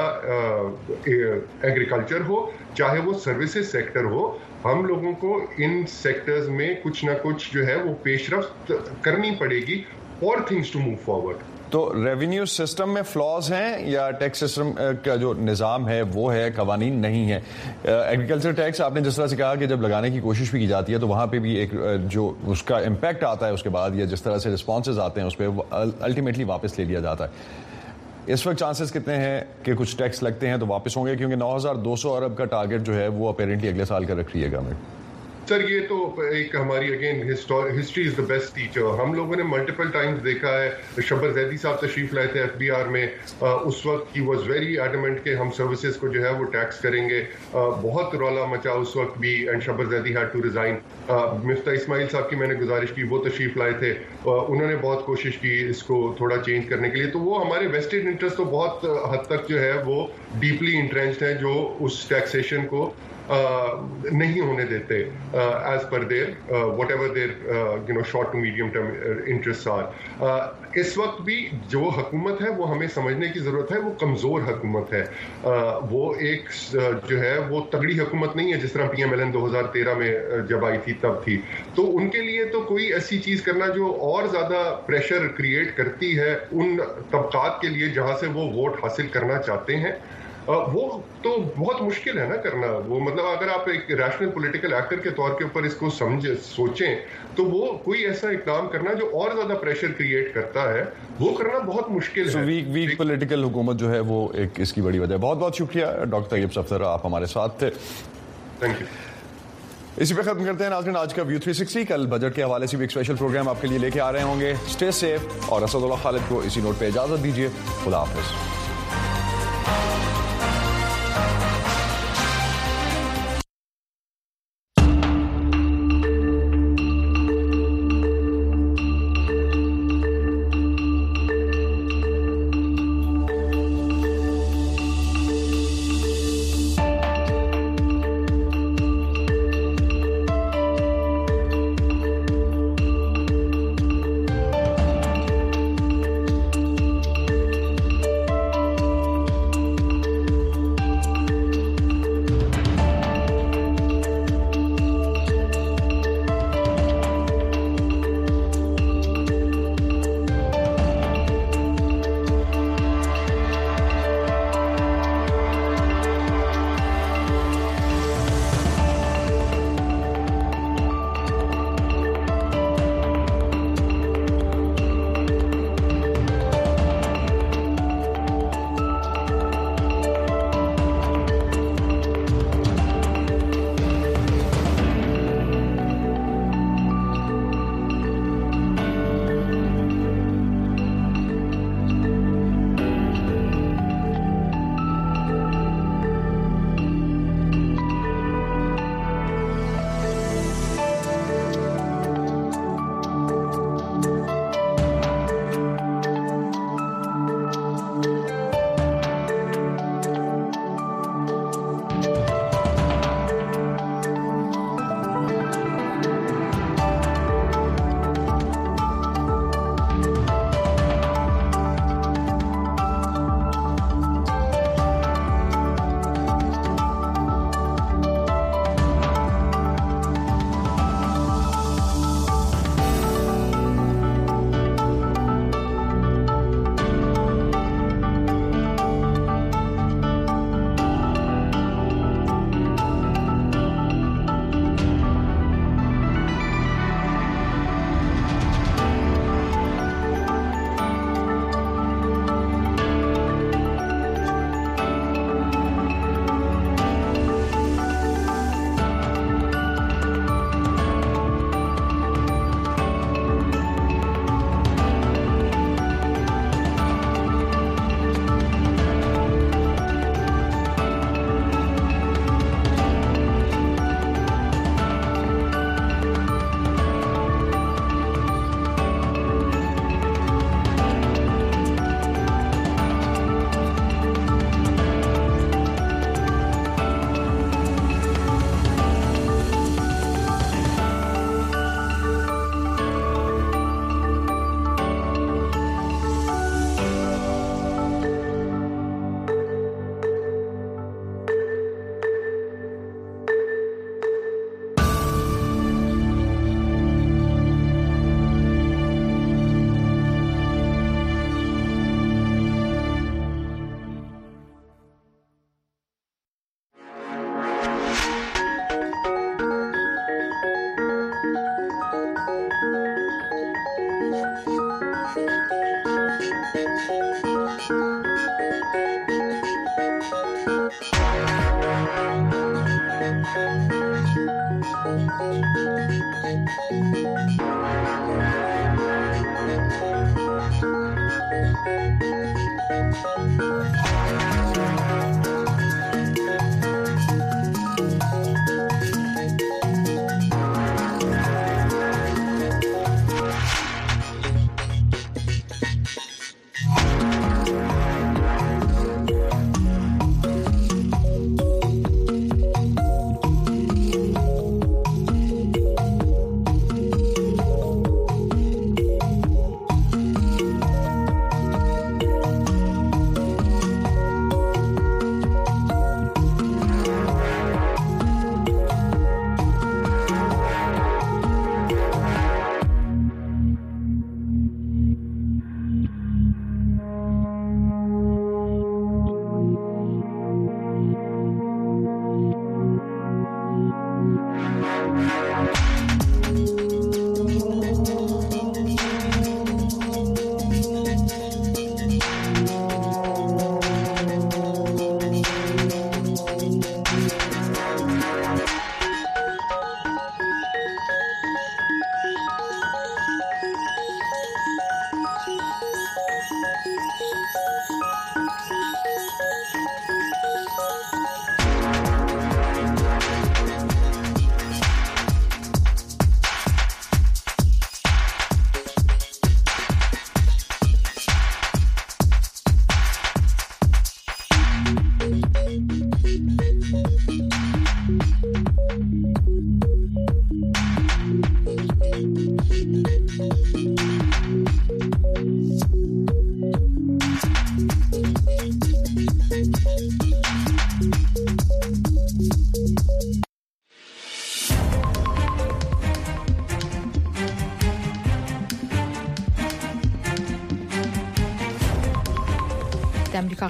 ایگریکلچر ہو, چاہے وہ سروسز سیکٹر ہو. ہم لوگوں کو ان سیکٹرز میں کچھ نہ کچھ جو ہے وہ پیش رفت کرنی پڑے گی فار تھنگس ٹو موو فارورڈ. تو ریونیو سسٹم میں فلاز ہیں یا ٹیکس سسٹم کا جو نظام ہے وہ ہے, قوانین نہیں ہے؟ ایگریکلچر ٹیکس آپ نے جس طرح سے کہا کہ جب لگانے کی کوشش بھی کی جاتی ہے تو وہاں پہ بھی ایک جو اس کا امپیکٹ آتا ہے اس کے بعد, یا جس طرح سے رسپانسز آتے ہیں اس پہ الٹیمیٹلی واپس لے لیا جاتا ہے. اس وقت چانسز کتنے ہیں کہ کچھ ٹیکس لگتے ہیں تو واپس ہوں گے, کیونکہ 9,200 ارب کا ٹارگٹ جو ہے وہ اپیرنٹلی اگلے سال کا رکھ رہی ہے گورنمنٹ؟ سر یہ تو ایک ہماری اگین ہسٹری از دا بیسٹ ٹیچر. ہم لوگوں نے ملٹیپل ٹائمز دیکھا ہے. شبر زیدی صاحب تشریف لائے تھے ایف بی آر میں, اس وقت ہی واز ویری ایڈمنٹ کہ ہم سروسز کو جو ہے وہ ٹیکس کریں گے. بہت رولا مچا اس وقت بھی, اینڈ شبر زیدی ہیڈ ٹو ریزائن. مفتاح اسماعیل صاحب کی میں نے گزارش کی, وہ تشریف لائے تھے, انہوں نے بہت کوشش کی اس کو تھوڑا چینج کرنے کے لیے. تو وہ ہمارے ویسٹڈ انٹرسٹ تو بہت حد تک جو ہے وہ ڈیپلی انٹرینچڈ ہیں, جو اس ٹیکسیشن کو نہیں ہونے دیتے ایز پر دیر وٹ ایور دیر شارٹ ٹو میڈیم ٹرم انٹرسٹ آر. اس وقت بھی جو حکومت ہے وہ ہمیں سمجھنے کی ضرورت ہے, وہ کمزور حکومت ہے. وہ ایک جو ہے وہ تگڑی حکومت نہیں ہے جس طرح پی ایم ایل این 2013 میں جب آئی تھی تب تھی. تو ان کے لیے تو کوئی ایسی چیز کرنا جو اور زیادہ پریشر کریٹ کرتی ہے ان طبقات کے لیے جہاں سے وہ ووٹ حاصل کرنا چاہتے ہیں, वो तो बहुत मुश्किल है ना करना। वो मतलब अगर आप एक रैशनल पॉलिटिकल एक्टर के तौर के ऊपर इसको सोचें तो वो कोई ऐसा इकदाम करना जो और ज्यादा प्रेशर क्रिएट करता है, वो करना बहुत मुश्किल है। वीक पॉलिटिकल हुकूमत जो है वो एक इसकी बड़ी वजह है। बहुत बहुत शुक्रिया डॉक्टर तैयब सफदर, आप हमारे साथ थे। Thank you. इसी पे खत्म करते हैं नाज़रीन आज का व्यू 360। कल बजट के हवाले से भी एक स्पेशल प्रोग्राम आपके लिए लेके आ रहे होंगे। स्टे सेफ और असदुल्लाह खालिद को इसी नोट पे इजाजत दीजिए। खुदा हाफिज।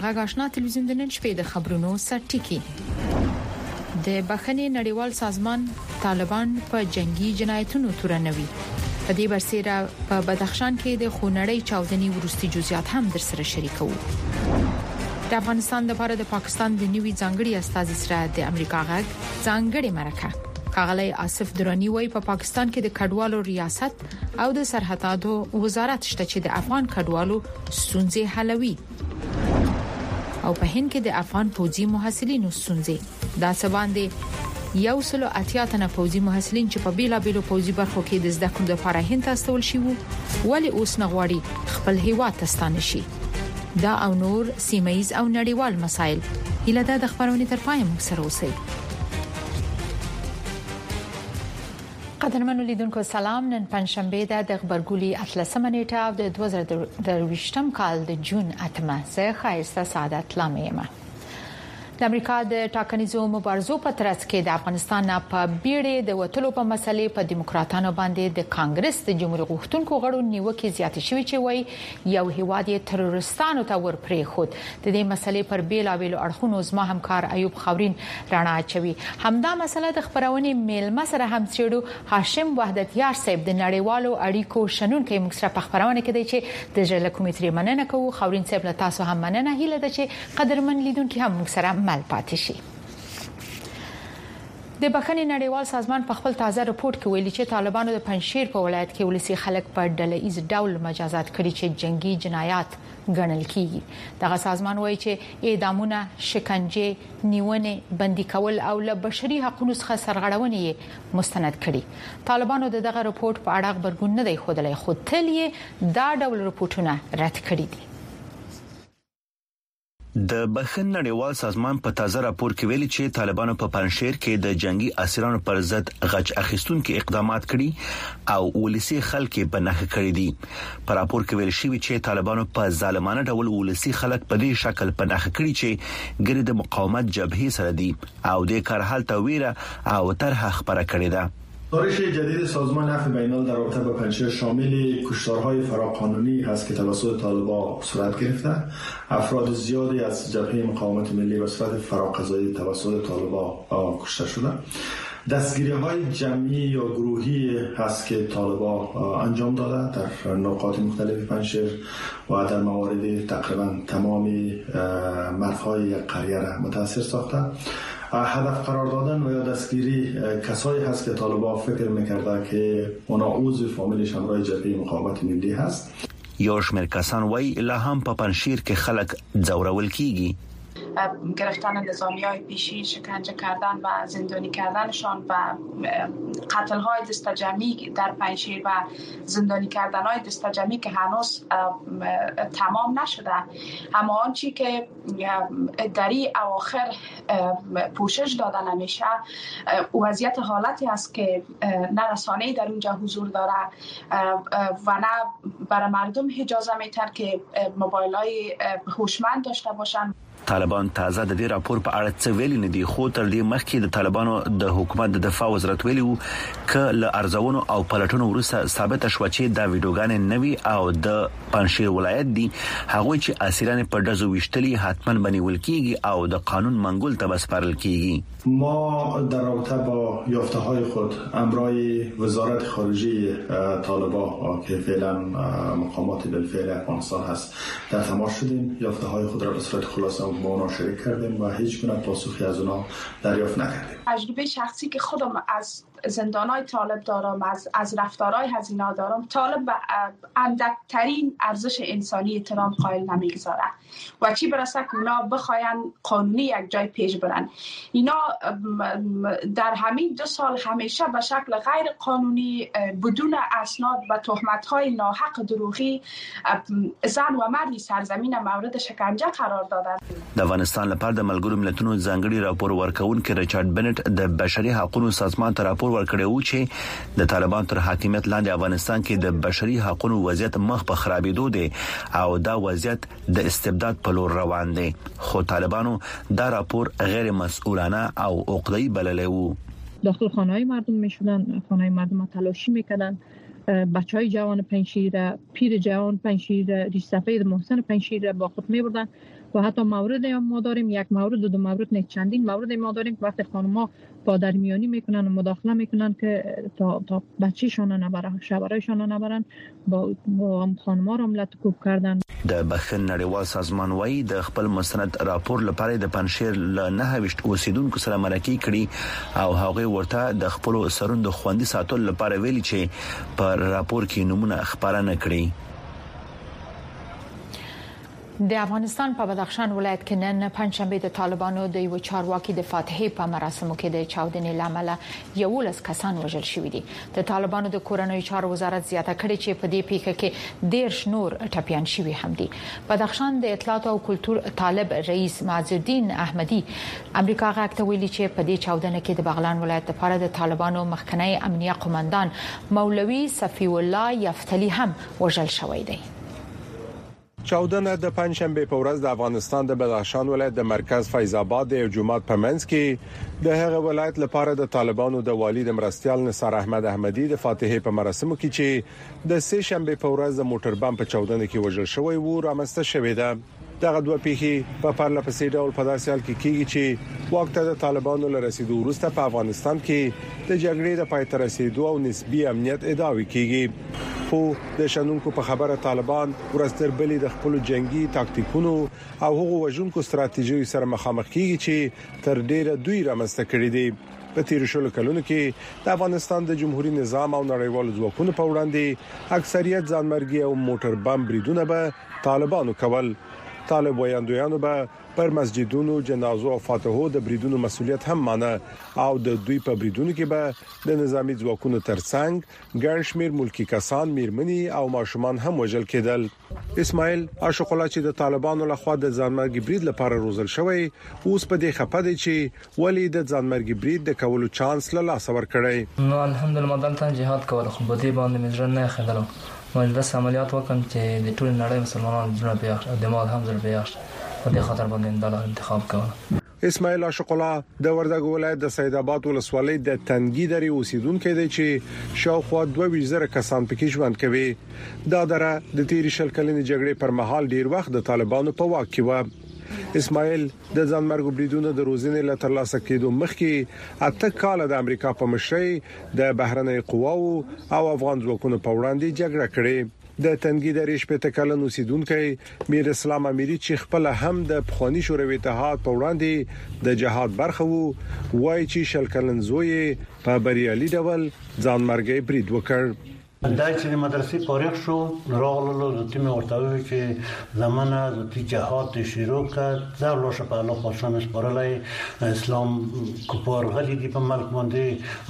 غږ آشنا تلویزیون د نن شپې د خبرونو سرټکی. د بخښنې نړیوال سازمان طالبان په جنگي جنایتونو تورنوي. په دې برسېره په بدخشان کې د خونړۍ چاودنې ورستي جزئیات هم در سره شریکو. د افغانستان لپاره د پاکستان د نیوي ځانګړي استازي سره د امریکا غږ ځانګړي مرکه ښاغلی آصف درانی وایي په پاکستان کې د کډوالو ریاست او د سرحداتو وزارت شته چې د افغان کډوالو ستونزې حلوي. او په هند کې د افغان پوځي محصلینو ستونزې دا سبان دي 180 تنه پوځي محصلین چې په بیلابیلو پوځي برخو کې د زده کړو لپاره هند ته استول شي وو ولی اوس نغواړي خپل هیواد ته ستانه شي. دا او نور سیمایز او نړیوال مسایل هله د خبرونې تر پای موږ سره اوسئ. قدرمنو لیدونکو سلام. نن پنځشنبه ده د خبرګولي 13 نیټه او د 2023م کال د جون 8مه زه خایسته سعادت لامه. د امریکا د ټاکنیزو مبارزو په ترڅ کې د افغانستان په بیړې د وټلو په مسلې په دیموکراتانو باندې د کانګرس د جمهوریت غوښتونکو غړو نیوکې زیاتې شوې چې وایي یو هیواد یې ترورستانو ته ورپرې خود. د دې مسلې پر بیلابیلو اړخونو زما همکار ایوب خاورین رڼا اچوي. همدا مسله د خبرونې میلمه سره هم څېړو. هاشم وحدتیار صاحب د نړیوالو اړیکو شنونکو موږ سره په خبرونه کې دی چې د ژړل کومې مننه کوو. خاورین صاحب له تاسو هم مننه هیله ده چې قدرمن لیدونکو هم موږ سره مل پاتې شي. د بخښنې نړیوال سازمان په خپل تازه رپورت کې ویلي چې طالبانو د پنځشیر په ولایت کې ولسی خلک په ډله‌ایز ډول مجازات کړي چې جنگي جنایات ګڼل کیږي. دغه سازمان وایي چې اعدامونه، شکنجه، نیونه، بندي کول او له بشري حقوقو څخه سرغړونې مستند کړي. طالبانو دغه رپورت په اړه خبرګون نه دی خوده، خو تل یې دا ډول رپورټونه رد کړي دي. د بخښنې نړیوال سازمان په تازه راپور کې ویلي چې طالبانو په پنځشیر کې د جنگي اسیرانو پر ضد غچ اخیستونکو اقدامات کړي او ولسی خلک په نخښه کړي دي. په راپور کې ویل شوی چې طالبانو په ظالمانه ډول ولسی خلک په دې شکل په نخښه کړي چې ګری د مقاومت جبهه سره دي او د کار حالت ویره او طرح خبره کړې ده. گزارش جدید سازمان عفو بین‌الملل در رابطه با پنجشیر شامل کشتارهای فراقانونی هست که توسط طالبان صورت گرفته. افراد زیادی از جبهه مقاومت ملی به صورت فراقضایی توسط طالبان کشته شده. دستگیری‌های جمعی یا گروهی هست که طالبان انجام داده در نقاط مختلف پنجشیر و در موارد تقریبا تمام مردهای یک قریه را متاثر ساخته. هدف قرار دادن و یا دستگیری کسایی هست که طالبان فکر میکرده که اونا عضو فامیل شمرای جبهه مقاومت ملی هست. یو شمېر کسان وایي لا هم په پنځشیر کې خلک ځورول کیږي. گرفتن نظامی‌های پیشی، شکنجه کردن و زندانی کردنشان و قتل‌های دستجمعی در پنجشیر و زندانی کردن‌های دستجمعی که هنوز تمام نشده. اما آنچه که در این اواخر پوشش داده نمیشه وضعیت حالتی است که نه رسانه‌ای در اونجا حضور داره و نه برای مردم اجازه میتن که موبایل‌های هوشمند داشته باشن. طالبان تازه د دې راپور په اړه څه ویلي نه دي، خو تر دې مخکې د طالبانو د حکومت د دفاع وزارت ویلي وو ک له ارزونو او پلټونو وروسته ثابت شو چې دا ویډیوګانې نوي او د پنځشیر ولایت دي هغه چې اسیران په دزو وشتلي حتماً بنول کیږي او د قانون منګول ته بسپارل کیږي. ما در رابطه با یافته‌های خود امرای وزارت خارجه طالبان که فعلا مقامات بالفعل افغانستان هست در تماس شدیم. یافته‌های خود را به صورت خلاصه با اونا شریک کردیم و هیچ گونه پاسخی از اونا دریافت نکردیم. تجربه شخصی که خودم از زندانای طالب دارم، از رفتارهای هزینه دارم، طالب به اندکترین ارزش انسانی احترام قائل نمیگذاره و چی برسه که اونا بخواین قانونی یک جای پیش برن. اینا در همین 2 سال همیشه به شکل غیر قانونی بدون اسناد و تهمت‌های ناحق دروغی زن و مردی سرزمین مورد شکنجه قرار دادن. د افغانستان لپاره د ملګرو ملتونو ځانګړي راپور ورکونکي ریچارډ بنټ د بشري حقوقو سازمان ته راپور ورکړی و چې د طالبان تر حاکمیت لاندې افغانستان کې د بشري حقوقو وضعیت مخ په خرابېدو دی او دا وضعیت د استبداد په لور روان دی. خو طالبانو دا راپور غیر مسئولانه او عقده‌ای بللی و. داخل خانه‌های مردم میشدن، خانه‌های مردم تلاشی میکردن، بچهای جوان پنجشیر، پیر جوان پنجشیر، ریش سفید محسن پنجشیر با خود میبردن و حتی مورد ما داریم یک مورد دو مورد نه چندین مورد ما داریم که وقتی خانم‌ها پادرمیانی میکنن و مداخله میکنن که تا بچه‌شان نبرن شوهرشان نبرن با هم خانم‌ها را ملتکوب کردن. د بخښنې نړیوال سازمان وايي د خپل مستند راپور لپاره د پنځشیر له 9 اوسیدونکو سره مرکه کړي او هغه ورته د خپل سروند خوندي ساتل لپاره ویلي چې پر راپور کې نمونه خبره نه کړي. د افغانستان په بدخشان ولایت کې نن پنځشنبه د طالبانو د یو چارواکي د فاتحې په مراسمو کې د چاودنې لامل 11 کسان وژل شوي دي. د طالبانو د کورنۍ چارو وزارت زیاته کړې چې په دې پیښه کې 10 نور ټپيان شوي هم دي. بدخشان د اطلاعات او کلتور طالب رئیس معزالدین احمدی امریکا غاکته ویلي چې په دې چاودنه کې د بغلان ولایت لپاره د طالبانو مخکنی امنیه قومندان مولوی صفی الله یفتلی هم وژل شوی دی. چاودنه د پنځشنبه په ورځ د افغانستان د بدخشان ولایت د مرکز فیض آباد د جمعات په منځ کې د هغه ولایت لپاره د طالبانو د والي د مرستيال نثار احمد احمدی د فاتحې په مراسمو کې چې د سه شنبه په ورځ د موټر بم په چاودنه کې وژل شوی و رامسته شوې ده. دغه دوه پیښې په پرله پسې ډول په داسې حال کې کیږي چې وخت د طالبانو له رسیدو وروسته په افغانستان کې د جګړې د پای ته رسیدو او نسبی امنیت ادعاوې کیږي. خو د شنونکو په خبره طالبان ورستر بلی د خپل جنگي تاکتیکونو او هغو وژونکو ستراتیژیو سره مخامخ کیږي چې تر ډیره دوی رامسته کړي دي. په تیر شلو کلونو کې د افغانستان د جمهوریت نظام او نړیوالو ځواکونو په وړاندې اکثریت ځانمرګي او موټر بم بریدونه به طالبانو کول. طالب ویاندویانو به پر مسجدونو جنازو او فاتحو د بریدونو مسولیت هم مانه او د دوی په بریدونو کې به د نظامی ځواکونو ترڅنګ ګڼشمیر ملکی کسان میرمنی او ماشومان هم وژل کېدل. اسماعیل عاشق الله چې د طالبانو لخوا د ځانمرګي برید لپاره روزل شوی اوس په دې خپه دی چې ولی د ځانمرګي برید د کولو چانس له لاس ور کړی. نو الحمدلله دلته جهاد کول خو په دې باندې مزر نه خدلو مجلس عملیات وکم چې د ټول نړۍ مسلمانانو جناب بیاخ دماغ هم زر بیاخ په دې خاطر باندې دلته انتخاب کړ. اسماعیل عاشق الله د وردګ ولایت د سید آباد ولسوالۍ د تنګي درې اوسیدونکو دی چې شاوخوا 2000 کسان پکې ژوند کوي. دا دره د تیر شل کلنې جګړې پر مهال ډیر وخت د طالبانو په واک کې و. اسماعیل د ځانمرګ بریدونو د روزنې له ترلاسه کېدو مخکې 8 کال د امریکا په مشرۍ د بهرنۍ قواو او افغان ځواکونو په وړاندې جګړه کړې. د تنګي درې شپته کلن اوسیدونکو میر اسلام امیری چې خپل هم د پخوانی شوروي اتحاد په وړاندې د جهاد برخه وو وایي چې شل کلن زوی په بریالي ډول ځانمرګي برید وکړ. دا چې د مدرسې فارغ شو راغلو د تیم ورتاوي چې زمانه د جهاد شروع کړ دا لوشه په الله خاصه سپارلای اسلام کوپر غلي دی په ملک باندې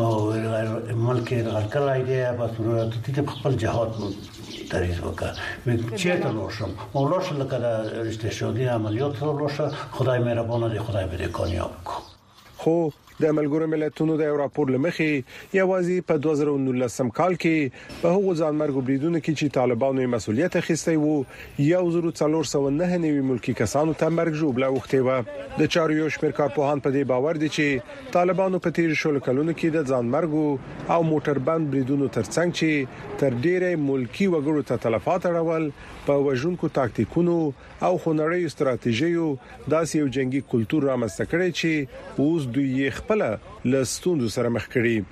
او ملک غلکلای دی په صورت چې خپل جهاد تریز وکړ چې ته لوشم او لوشه لکه د استشهادي عملیات لوشه خدای مهربان دی خدای به کامیاب کو. خو د ملګرو ملتونو د یو راپور لمخې یوازې په 2019 کال کې په هغو ځانمرګ بریدونو کې چې طالبانو یې مسولیت اخیستی وو 1409 ملکی کسانو ته مرګ ژوبله وخته و. د چارو یو شمېر کارپوهان په دې باور دي چې طالبانو په تیر شلو کلونو کې د ځانمرګ او موټر بند بریدونو ترڅنګ چې تر ډیره ملکی وګړو ته تلفات اړول په وژونکو تاکتیکونو او خنړی ستراتیژیو داسې یو جنگي کلتور رامنځته کړی چې اوس دوی خپل لستوندو سره مخ کړي.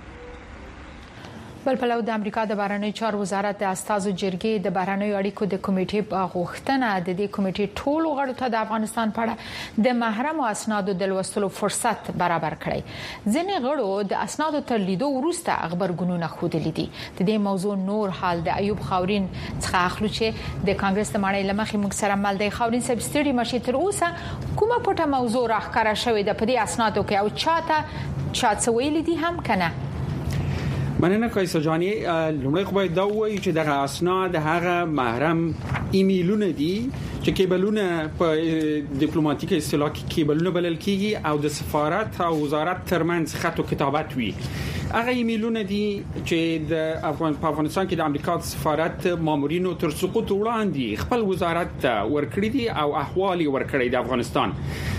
بل پلو د امریکا د بهرنیو چارو وزارت د استازو جرګې د بهرنیو اړیکو د کمیټې په غوښتنه د دې کمیټې ټولو غړو ته د افغانستان په اړه د محرم اسنادو د لوستلو فرصت برابر کړی. ځینې غړو د اسنادو تر لیدو وروسته خبرګونونه خوده لیدي. د دې موضوع نور حال د ایوب خاورین څخه اخلو چې د کانګرس د ماڼۍ لمخې موږ سره مل دی. خاورین صاحب ستړي مشي تر اوسه کومه پټه موضوع راخکاره شوې ده په دې اسنادو کې او چا څه ویلي دي هم کنه؟ مننه کایسا جانی. لومړی خو باید دا وایي چې دغه اسناد هغه محرم ایمیلونه دي چې کیبلونه په ډیپلوماټیک اصطلاح کې کیبلونه بلل کیږي او د سفارت او وزارت ترمنځ خط او کتابت وي. هغه ایمیلونه دي چې د افغانستان کې د امریکا سفارت مامورینو تر سقوط وړاندې خپل وزارت ورکړي دي او احوال ورکړي د افغانستان.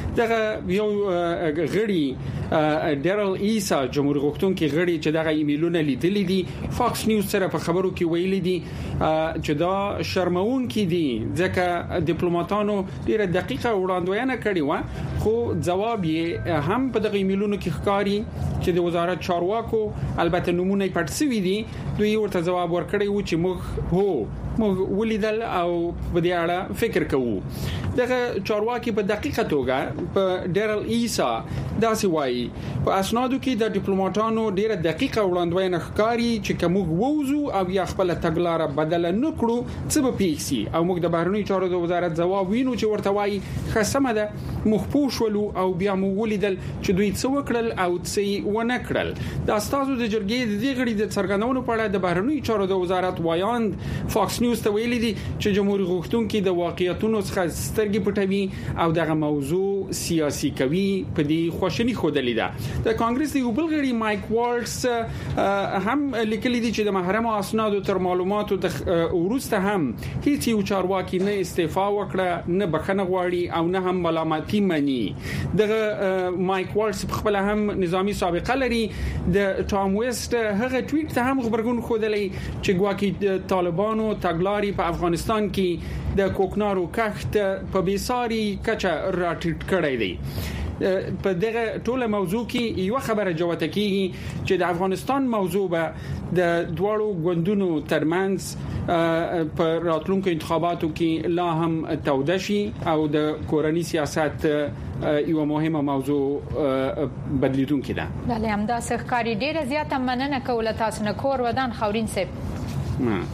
دغه یو غړي ډیرل ایسا جمهوریت غوښتونکي غړي چې دغه ایمیلونه لیدلې دي فاکس نیوز سره په خبرو کې ویلي دي چې دا شرمون کې دي ځکه ډیپلوماټانو ډیره دقیقه وړاندوینه کړې و خو جواب یې هم په دغه ایمیلونو کې ښکاری چې د وزارت چارواکو البته نمونه پټ شوی دي دوی ورته جواب ورکړی و چې موږ ولیدل او په دې اړه فکر کوو دغه چارواکي په دقیقه توګه په ډیرل ایسا داسې وایي په اسنادو کې د ډیپلوماټانو ډیره دقیقه وړاندوینه ښکاری چې کوم ووزو او یا خپل تګلارې بدل نه کړو څه به پیښي او موږ د بهرنی چارو د وزارت جواب وینو چې ورته وایي خصمه ده مخپوشولو او بیا مو ولیدل چې دوی څه وکړل او څه ونه کړل د استادو د جرګې د دې غړي د څرګندونو په اړه د بهرنی چارو د وزارت وایاند فاکس نیوز ته ویلي دي چې جمهوریت غوښتونکي د واقعیتونو څخه سترګې پټوي او دغه موضوع سیاسي کوي په دې خوشنی خودلې ده د کانګرس یو بل غړي مایک والټس هم لیکلي دي چې د محرم اسنادو تر معلوماتو د ورسته هم هیڅ یو چارواکي نه استعفا وکړه نه بخښنه غواړي او نه هم ملامتي مني دغه مایک والټس خپل هم نظامی سابقه لري د ټام ویست هغه ټویټ ته هم خبرګون خودلې چې ګواکې طالبانو تګلاري په افغانستان کې د کوکنارو کښت په بیساري کچه راټیټ کړی دی په دغه ټوله موضوع کې یو خبره جوته کیږي چې د افغانستان موضوع به د دواړو ګوندونو ترمنځ په راتلونکو انتخاباتو کې لا هم توده شي او د کورنی سیاست یو مهمه موضوع بدلیدونکې ده. بله همدا ښکاری ډیره زیاته مننه کوله تاسو نه کور ودان خورین صاحب.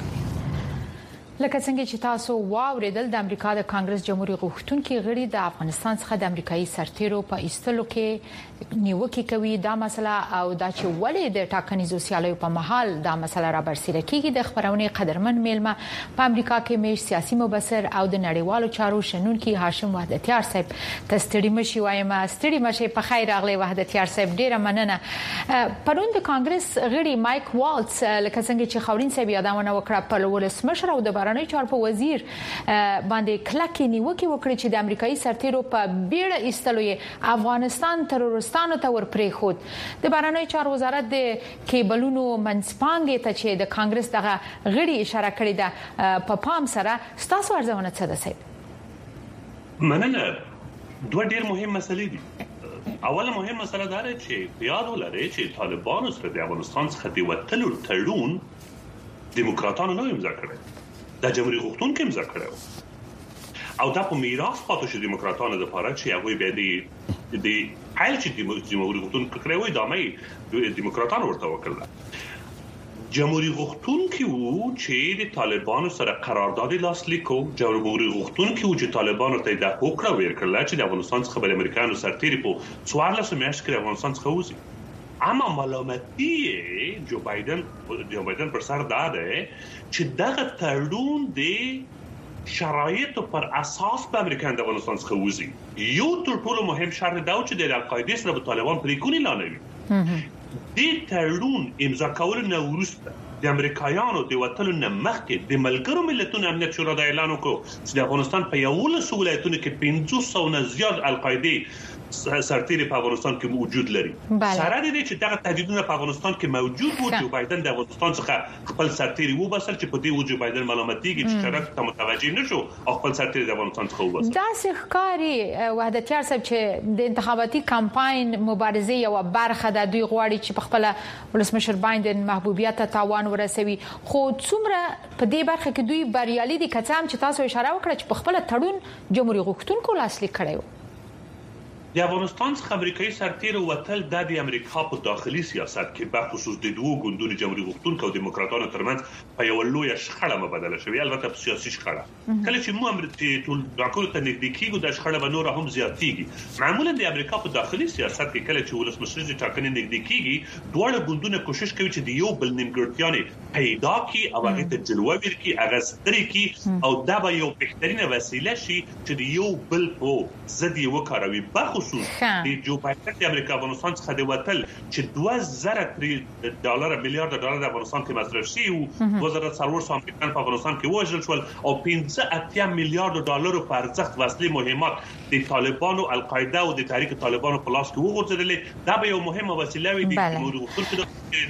لکه څنګه چې تاسو واوریدل د امریکا د کانګرس جمهوریت غوښتونکي غړي د افغانستان څخه د امریکایي سرتیرو په ایستلو کې نیوکه کوي دا مسله او دا چې ولې د ټاکنیزو سیالیو په محل دا مسله را برسېره کیږي د خبرونه قدرمن میلمه په امریکا کې میش سیاسي مبصر او د نړیوالو چارو شنونکي هاشم وحدتیار صاحب تستړي مشي وایم ستړي مشي په خیر راغلی وحدتیار صاحب ډیره مننه. پرون د کانګرس غړي مایک والټس لکه څنګه چې خورین صاحب یادونه وکړه په ولسمشر او د بهرنی چارو په وزیر باندې کلکې نیوکه وکړي چې د امریکایي سرتیرو په بیړه ایستلو یې افغانستان ترورستانو ته ورپرې خود د بهرنی چارو وزارت د کیبلونو منځپانګې ته چې د کانګرس دغه غړي اشاره کړې ده په پام سره ستاسو ارزونه څه ده صاحب؟ مننه. دوه ډېر مهم مسلې دي. اوله مهم مسله دا ده چې یاد ولرئ چې طالبانو سره د افغانستان څخه د وتلو تړون دیموکراتانو نه امضا کړی د جمهوریت غوښتونکو امضا کړو او دا په میراث پاتې شو دیموکراتانو لپاره چې هغه به د حل چې جمهوریت غوښتونکو کړو دا مې دیموکراتانو ورته وکړل. جمهوریت غوښتونکو چې د طالبانو سره قرارداد لاسلیک کو جمهوریت غوښتونکو چې طالبانو ته د حکومت ورکړل چې د افغانستان څخه بل امریکایانو سرتیري په 14 میاشت کې افغانستان څخه وځي. اما ملامتي جو بایدن پر سر داده چې دغه تړون د شرایطو پر اساس په امریکایان د افغانستان څخه وځي. یو تر ټولو مهم شرط دا چې د القاعده سره په طالبان پریکونی لانوي د تړون امضا کول نه وروسته د امریکایانو د وټلو نه مخکې د ملګرو ملتونو امنیت شورا د اعلان وکړ چې د افغانستان په 11 ولایتونو کې 500 نه زیات القاعده سرتیري په افغانستان کې موجود لري. سره دې چې دغه تهدیدونه په افغانستان کې موجود وو جو بایدن د افغانستان څخه خپل سرتیري وباسل چې په دې وجو بایدن ملامتيږي چې شرط ته متوجه نشو او خپل سرتیري د افغانستان څخه وباسل. دا ښکاری وحدتیار صاحب چې د انتخاباتي کمپاین مبارزه یو برخه د دوی غواړي چې په خپل ولسمشر بایدن محبوبیت ته تاوان ورسوي خو څومره په دې برخه کې دوی بریالي دي کڅام چې تاسو اشاره وکړه چې په خپل تړون جمهوریت غوښتونکو لاسلیک کړی د افغانستان څخه امریکایي سرتیرو وتل د امریکا په داخلي سیاست کې په خصوص د دوه ګوندونو جمهوریت غوښتونکو او دیموکراتانو ترمنځ په یو لوی شخړه مبادله شوې البته په سیاسي شخړه کله چې مو امریکا ټول داخلو ته نږدې کیږي د شخړه به نور هم زیاتېږي. معمولا د امریکا په داخلي سیاست کې کله چې ولسمشر د ټاکنې نږدې کیږي دواړه ګوندونه کوشش کوي چې د یو بل نیمګړتیاوې پیدا کړي او هغه ته جلوه ورکړي هغه ستري کړي او دا به یو بهترینه وسیله شي چې د یو بل په ضد یې وکاروي. په خصوص د جو بایدن د امریکا افغانستان څخه د وتل چې 2000 ډالر میلیارډ ډالر د افغانستان کې مصرف شي او 2400 امریکایان په افغانستان کې وژل شول او 15 میلیارډ ډالر په ارزښت وسلې مهمات د طالبانو القاعده او د تحریک طالبانو په لاس کې وغورځېدل. دا به یو مهمه وسیله وي د موږ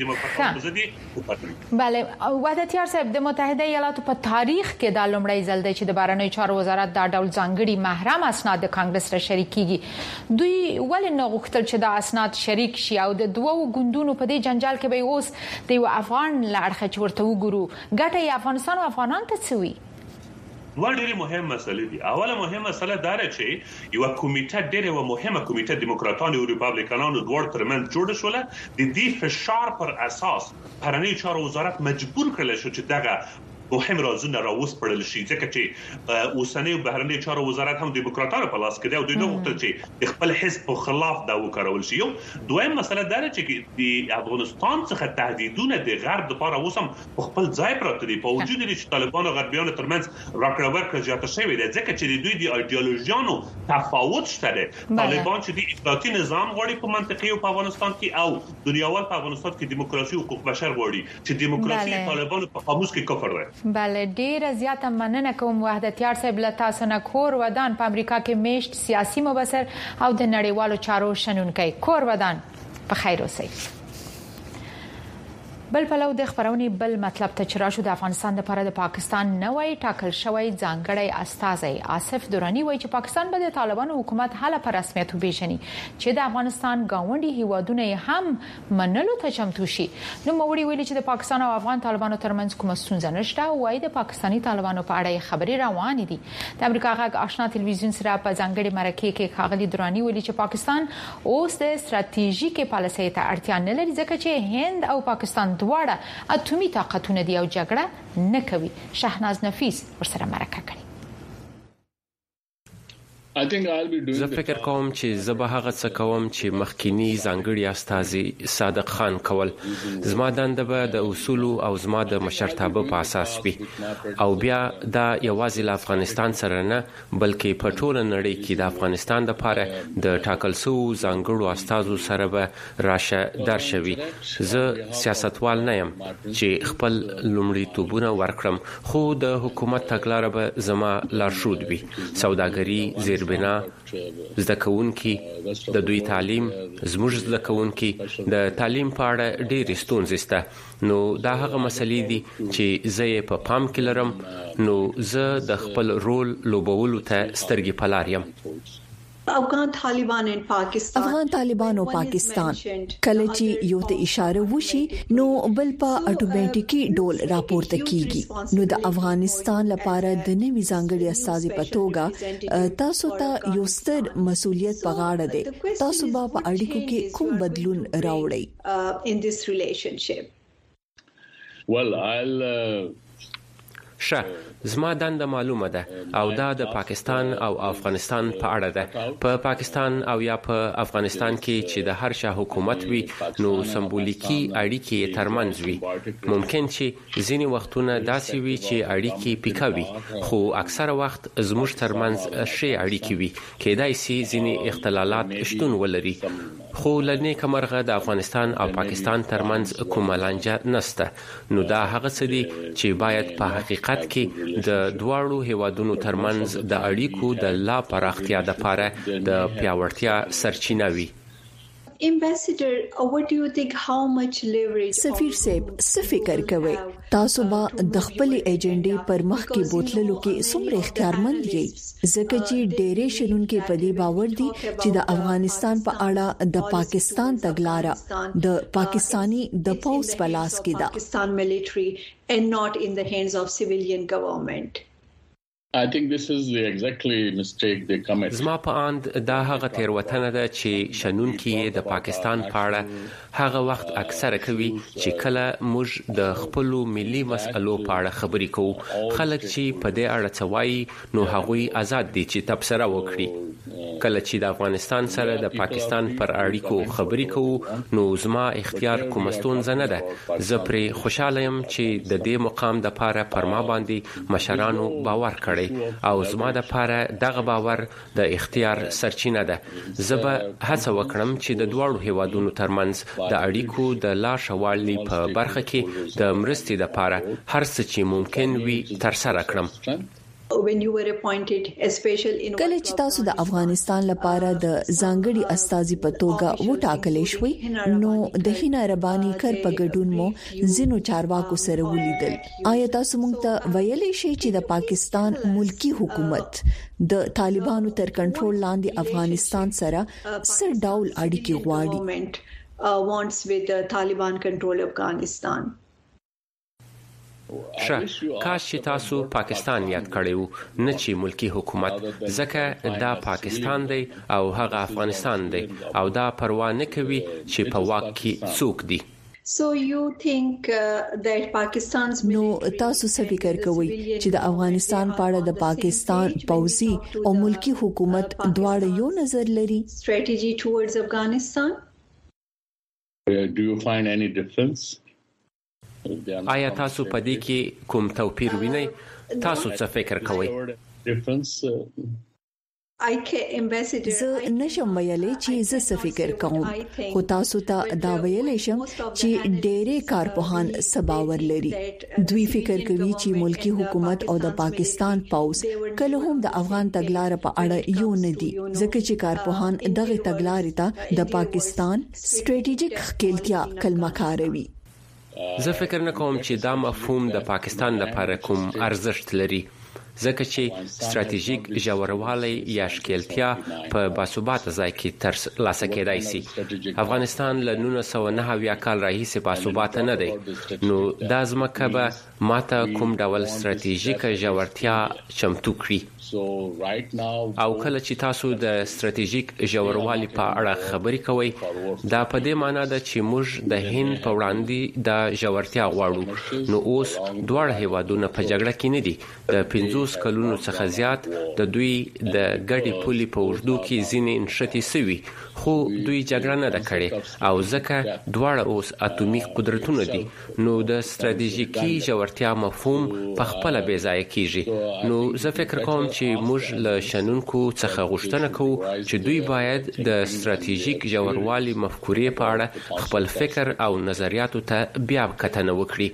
بله وحدتیار صاحب د متحده ایالاتو په تاریخ کې د لومړی ځل دی چې د بهرنیو چارو وزارت دا ډول ځانګړي محرم اسناد د کانګرس سره شریکيږي. دوی ولې نه غوښتل چې دا اسناد شریک شي او د دوو ګوندونو په دې جنجال کې به اوس د یو افغان لړخه چې ورته وګورو ګټه یې افغانستان او افغانان ته څه وي؟ ډېرې مهمه مسله دي. اوله مهمه مسله دا ده چې یو کمیټه ډېره مهمه کمیټه دیموکراتانو او ریپابلیکانانو دوه ترمنځ جوړه شوله. د دې فشار پر اساس بهرنیو چارو وزارت مجبور کړل شو چې دغه مهم رازونه راوسپړل شي ځکه چې اوسنۍ بهرنیو چارو وزارت هم دیموکراتانو په لاس کې دی او دوی نه غوښتل چې د خپل حزب په خلاف دا وکړول شي. دویم مسله دا ده چې د افغانستان څخه تهدیدونه د غرب لپاره اوس هم په خپل ځای پراته دي په وجود لري چې طالبان او غربیانو ترمنځ راکړه ورکړه زیاته شوې ده ځکه چې دوی د ایدئولوژیانو تفاوت شته ده. طالبان چې د افراطي نظام غواړي په منطقي او په افغانستان کې او دنیاوال په افغانستان کې دیموکراسي او حقوق بشر غواړي چې دیموکراسي طالبانو په قاموس کې کفر ده. بله ډیره زیاته مننه کوم وحدتیار صاحب له تاسو نه. کور ودان په امریکا کې میشت سیاسي مبصر او د نړیوالو چارو شنونکی. کور ودان په خیر اوسئ. بل پلو د خبرونې بل مطلب ته چې راشو د افغانستان لپاره د پاکستان نوی ټاکل شوی ځانګړی استازی آصف درانی وایي چې پاکستان به د طالبانو حکومت حاله پر رسمیت وبېژني چې د افغانستان گاونډي هیوادونه هم منلو ته چمتو شي. نو موري ویلي چې د پاکستان او افغان طالبانو ترمنځ کومه ستونزه نشته او وايي د پاکستاني طالبانو په اړه خبرې روانې دي. د امریکا غږ آشنا تلویزیون سره په ځانګړي مرکه کې ښاغلي درانی ویلي چې پاکستان اوس د ستراتیژیکې پالیسۍ ته اړتیا نه لري ځکه چې هند او پاکستان دواړه اټومي طاقتونه دي او جګړه نه کوي. شهناز نفیس ورسره مرکه کړي. زه فکر کوم چې زه به هغه څه کوم چې مخکینی ځانګړي استازي صادق خان کول. زما دنده به د اصول او زما د مشرتابه په اساس وي او بیا دا یوازې له افغانستان سره نه بلکې په ټوله نړۍ کې د افغانستان لپاره د ټاکل شو ځانګړو استازو سره به راشه درشوي. زه سیاستوال نه یم چې خپل لومړیتوبونه ورکړم خو د حکومت تګلاره به زما لارښود وي. سوداګري بنا زده کوونکي د دوی تعلیم زموږ زده کوونکي د تعلیم په اړه ډېر ستونزې شته. نو دا هغه مسلې دي چې زه یې په پام کې لرم. نو زه د خپل رول لوبولو ته سترګې په لار یم. افغان طالبان او پاکستان کله چې یو ته اشاره وشي نو بل په اتوماتیکي ډول راپورته کیږي. نو د افغانستان لپاره د نوي ځانګړي استازي په توګه تاسو ته یو ستر مسؤلیت په غاړه دی. تاسو به په اړیکو کې کوم بدلون راوړئ؟ زما دنده معلومه ده او دا د پاکستان او افغانستان په اړه ده. په پاکستان او یا په افغانستان کې چې د هر شاه حکومت وي نو سمبولیکي اړیکې ترمنځ وي. ممکن چې ځینې وختونه داسې وي چې اړیکې پیکوي خو اکثره وخت زموږ ترمنځ ښې اړیکې وي. کېدای شي ځینې اختلالات شتون ولري خو لنیکه مرغه د افغانستان او پاکستان ترمنځ کومه لانجه نشته. نو دا هغه څه دي چې باید په حقیقت کې د دواړو هیوادونو ترمنځ د اړیکو د لا پراختیا لپاره د پیاوړتیا سرچینه وي. سفیر صاحب څه فکر کوي؟ تاسو به د خپل ایجنډې پر مخ کې بوتللو کې څومره اختیارمند یې ځکه چې ډېرې شنونکو په دې باور دي چې د افغانستان په اړه د پاکستان تګلاره د پاکستانی د پوز په لاس کې ده. پاکستان ملټری and not in the hands of civilian government. I think this is the exactly mistake they commit. زما په اند دا هغه تیروتنه ده چې شنونکي د پاکستان په اړه هغه وخت اکثره کوي چې کله موږ د خپل ملي مسئلو په اړه خبرې کوو. خلک چې په دې اړه څه وایي نو هغوی آزاد دي چې تبصره وکړي. کله چې د افغانستان سره د پاکستان پر اړیکو خبرې کوو نو زما اختیار کوم ستونزه نه ده. زه پرې خوشاله یم چې د دې مقام د پاره پر ما باندې مشرانو باور کړی او زما د پاره دغه باور د اختیار سرچینه ده. زه به هڅه وکړم چې د دوړو هیوادونو ترمنځ د اړیکو د لا شوالي په برخه کې د مرستې لپاره هر څه چې ممکن وي تر سره کړم. کله چې تاسو د افغانستان لپاره د ځانګړي استازي په توګه وټاکلې شوي نو د هینا ربانی کر په ګډون مو زینو چارواکو سره ولیدل. آیا تاسو موږ ته ویلي شئ چې د پاکستان ملکی حکومت د طالبانو تر کنټرول لاندې افغانستان سره څه ډول اړیکې غواړي؟ کاش چې تاسو پاکستان یاد کړیو نه چې ملکی حکومت، ځکه دا پاکستان دی او هغه افغانستان دی او دا پروا نه کوي چې په واک کې څوک دی. نو تاسو څه فکر کوئ چې د افغانستان په اړه د پاکستان پوځي او ملکی حکومت دواړه یو نظر لري؟ Do you find any difference? آیا تاسو په دې کې کوم توپیر وینئ؟ تاسو څه فکر کوئ؟ زه نشم ویلای چې زه څه فکر کوم، خو تاسو ته دا ویلای شم چې ډېرې کارپوهان سباور لري. دوی فکر کوي چې ملکی حکومت او د پاکستان پوز کله هم د افغان تګلارې په اړه یو نه دي، ځکه چې کارپوهان دغه تګلارې ته د پاکستان سټریټیجیک خپلتیا کلمه کاروي. زه فکر نه کوم چې دا مفهوم د پاکستان لپاره کوم ارزښت لري، ځکه چې ستراتیژیک ژوروالی یا ښکیلتیا په باثباته ځای کې ترلاسه کېدای شي. افغانستان له 1990 کال راهیسې باثباته نه دی، نو دا ځمکه به ماته کوم ډول ستراتیژیکه ژورتیا چمتو کړي. او کله چې تاسو د ستراتیژیک ژوروالي په اړه خبرې کوئ، دا په دې معنی ده چې موږ د هند په وړاندې د ژورتیا غواړو. نو اوس دواړه هیوادونه په جګړه کې نه دي. د 50 کلونو څخه زیات د دوی د ګډې پولې په اوږدو کې ځینې نښتې سوي، خو دوی جګړه نه ده کړې او ځکه دواړه اوس اټومیک قدرتونه دي. نو د ستراتیژیکي ژورتیا مفهوم په خپله بې ځایه کیږي. نو زه فکر کوم چې موږ له شنونکو څخه غوښتنه کوو چې دوی باید د ستراتیژیک ژوروالي مفکورې په اړه خپل فکر او نظریاتو ته بیا کتنه وکړي.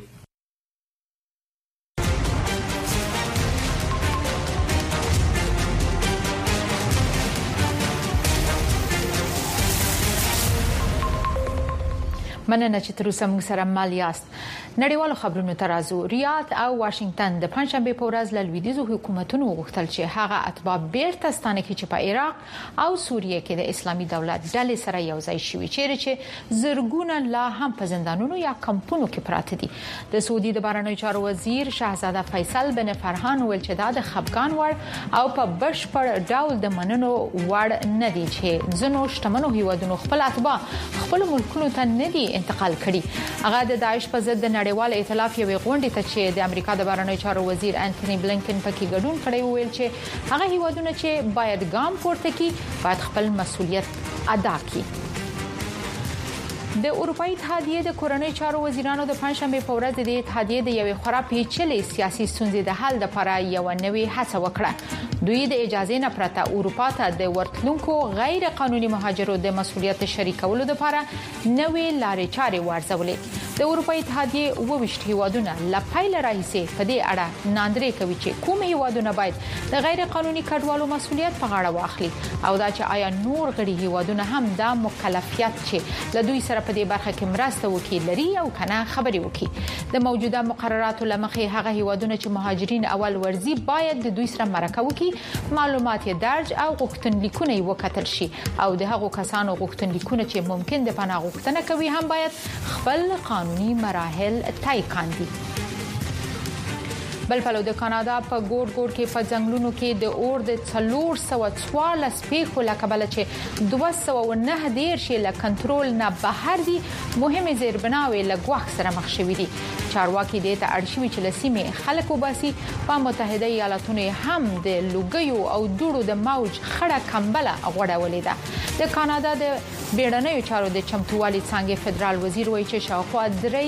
مننه چې تر اوسه موږ سره مل یاست. نړیوالو خبرونو ترازو ریاض او واشنگټن د پنځشنبه په ورځ له لویدیځو حکومتونو وغوښتل چې هغه اتباع بیرته ستانه کړي چې په عراق او سوریه کې د اسلامي دولت ډلې سره یو ځای شوي، چې زرګونه لا هم په زندانونو یا کمپونو کې پراته دي. د سعودي د بهرنیو چارو وزیر شاهزاده فیصل بن فرحان ویل چې دا د خفګان وړ او په بشپړ ډول د مننو وړ نه دي چې ځینو شتمنو هیوادونو خپل اتباع خپل ملکونو ته نه دي انتقال کړي. هغه د داعش په ضد د نړیوال ائتلاف یوې غونډې ته چې د امریکا د بهرنیو چارو وزیر انټونی بلینکن پکې ګډون کړی ویل چې هغه هیوادونه چې باید ګام پورته کړي باید خپل مسؤلیت ادا کړي. د اروپאי اتحادیې د کورنۍ چارو وزیرانو د پنځشنبه په ورځ د اتحادیې د یوې خورا پیچلې سیاسي ستونزې د حل لپاره یو نوې هڅه وکړه. دوی د اجازه نه پرته اروپا ته د ورتلونکو غیر قانوني مهاجرو د مسؤلیت شریکولو لپاره نوې لارې چارې ورزولې. د اروپאי اتحادیې 28 هیوادونه لپاره راهیسې په دې اړه ناندري کوي چې کوم هیوادونه باید د غیر قانوني کډوالو مسؤلیت په غاړه واخلي او دا چې آیا نور غړي هیوادونه هم دا مکلفیت چې له دوی سره په دې برخه کې مرسته وکړي لري او کنه خبري وکړي. د موجوده مقرراتو لمخې هغه هیوادونه چې مهاجرین اول ورزي باید د دوی سره مرکه وکړي، معلومات درج او غوښتنلیکونه وکتل شي او د هغو کسانو غوښتنلیکونه چې ممکن د پناه غوښتنه کوي هم باید خپل قانوني مراحل طی کړي. بل پلو د کاناډا په ګوډ کې په ځنګلونو کې د اور د 414 پیښو لکبل چې 209 له کنټرول نه بهر دي مهمه زیربناوي لګوخ سره مخ شوې دي. چارواکي د ته اړشوي چې لسیمه خلک وباسي په متحده ایالاتونو هم د لوګیو او دوړو د موج خړه کمبله غوړولې ده. د کاناډا د بیړنیو چارو د چمتووالي څنګه فدرال وزیر وایي چې شاوخوا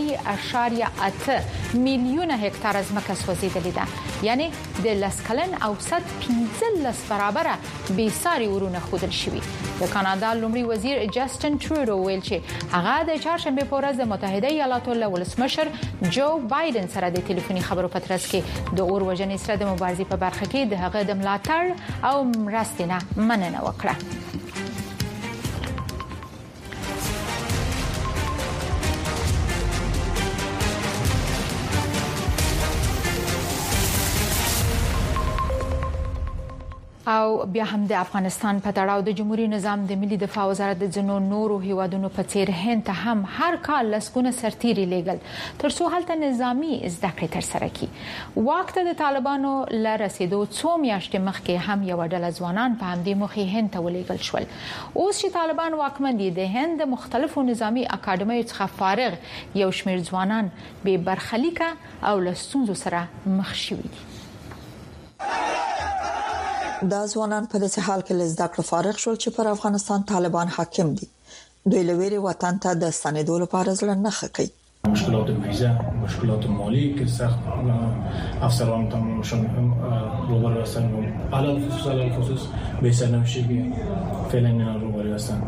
3.8 میلیونه هکتار ځمکه سوځیدلې ده، یعنی د لسکلن اوسط 15 برابر به ساري ورونه خودل شوی. د کاناډا لومړي وزیر جاستن ټروډو ویل چې هغه د چهارشنبه په ورځ د متحده ایالاتو له ولسمشر جو بایدن سره د ټلیفوني خبرو په ترڅ کې د اور وژنې سره د مبارزې په برخه کې د هغه د ملاتړ او مرستې نه مننه وکړه. او بیا هم د افغانستان په تړاو د جمهوریت نظام د ملي دفاع وزارت د جنو نورو هیوادونو په څیر هند ته هم هر کال لسګونه سرتیري لیږل ترڅو هلته نظامی زده کړې ترسره کړي. وخت د طالبانو ل رسیدو څو میاشتې مخکې هم یو ډله ځوانان په همدې مخې هند ته ولیږل شول. اوس چې طالبان واکمن دي د هند د مختلفو نظامی اکاډمیو څخه فارغ یو شمېر ځوانان به برخلیکه او لستونزو سره مخ شوي دي. دا ځوانان په داسې حال کې لزده کړو فارغ شول چې پر افغانستان طالبان حاکم دي. دوی لویري وطن ته د ستنېدو لپاره ځل نه خکې. مشکلات ویزا، مشکلات مالی که سخت افسران تمامشون روبرو هستن و علل خصوص به سرنوشتی فعلا اینا روبرو هستن.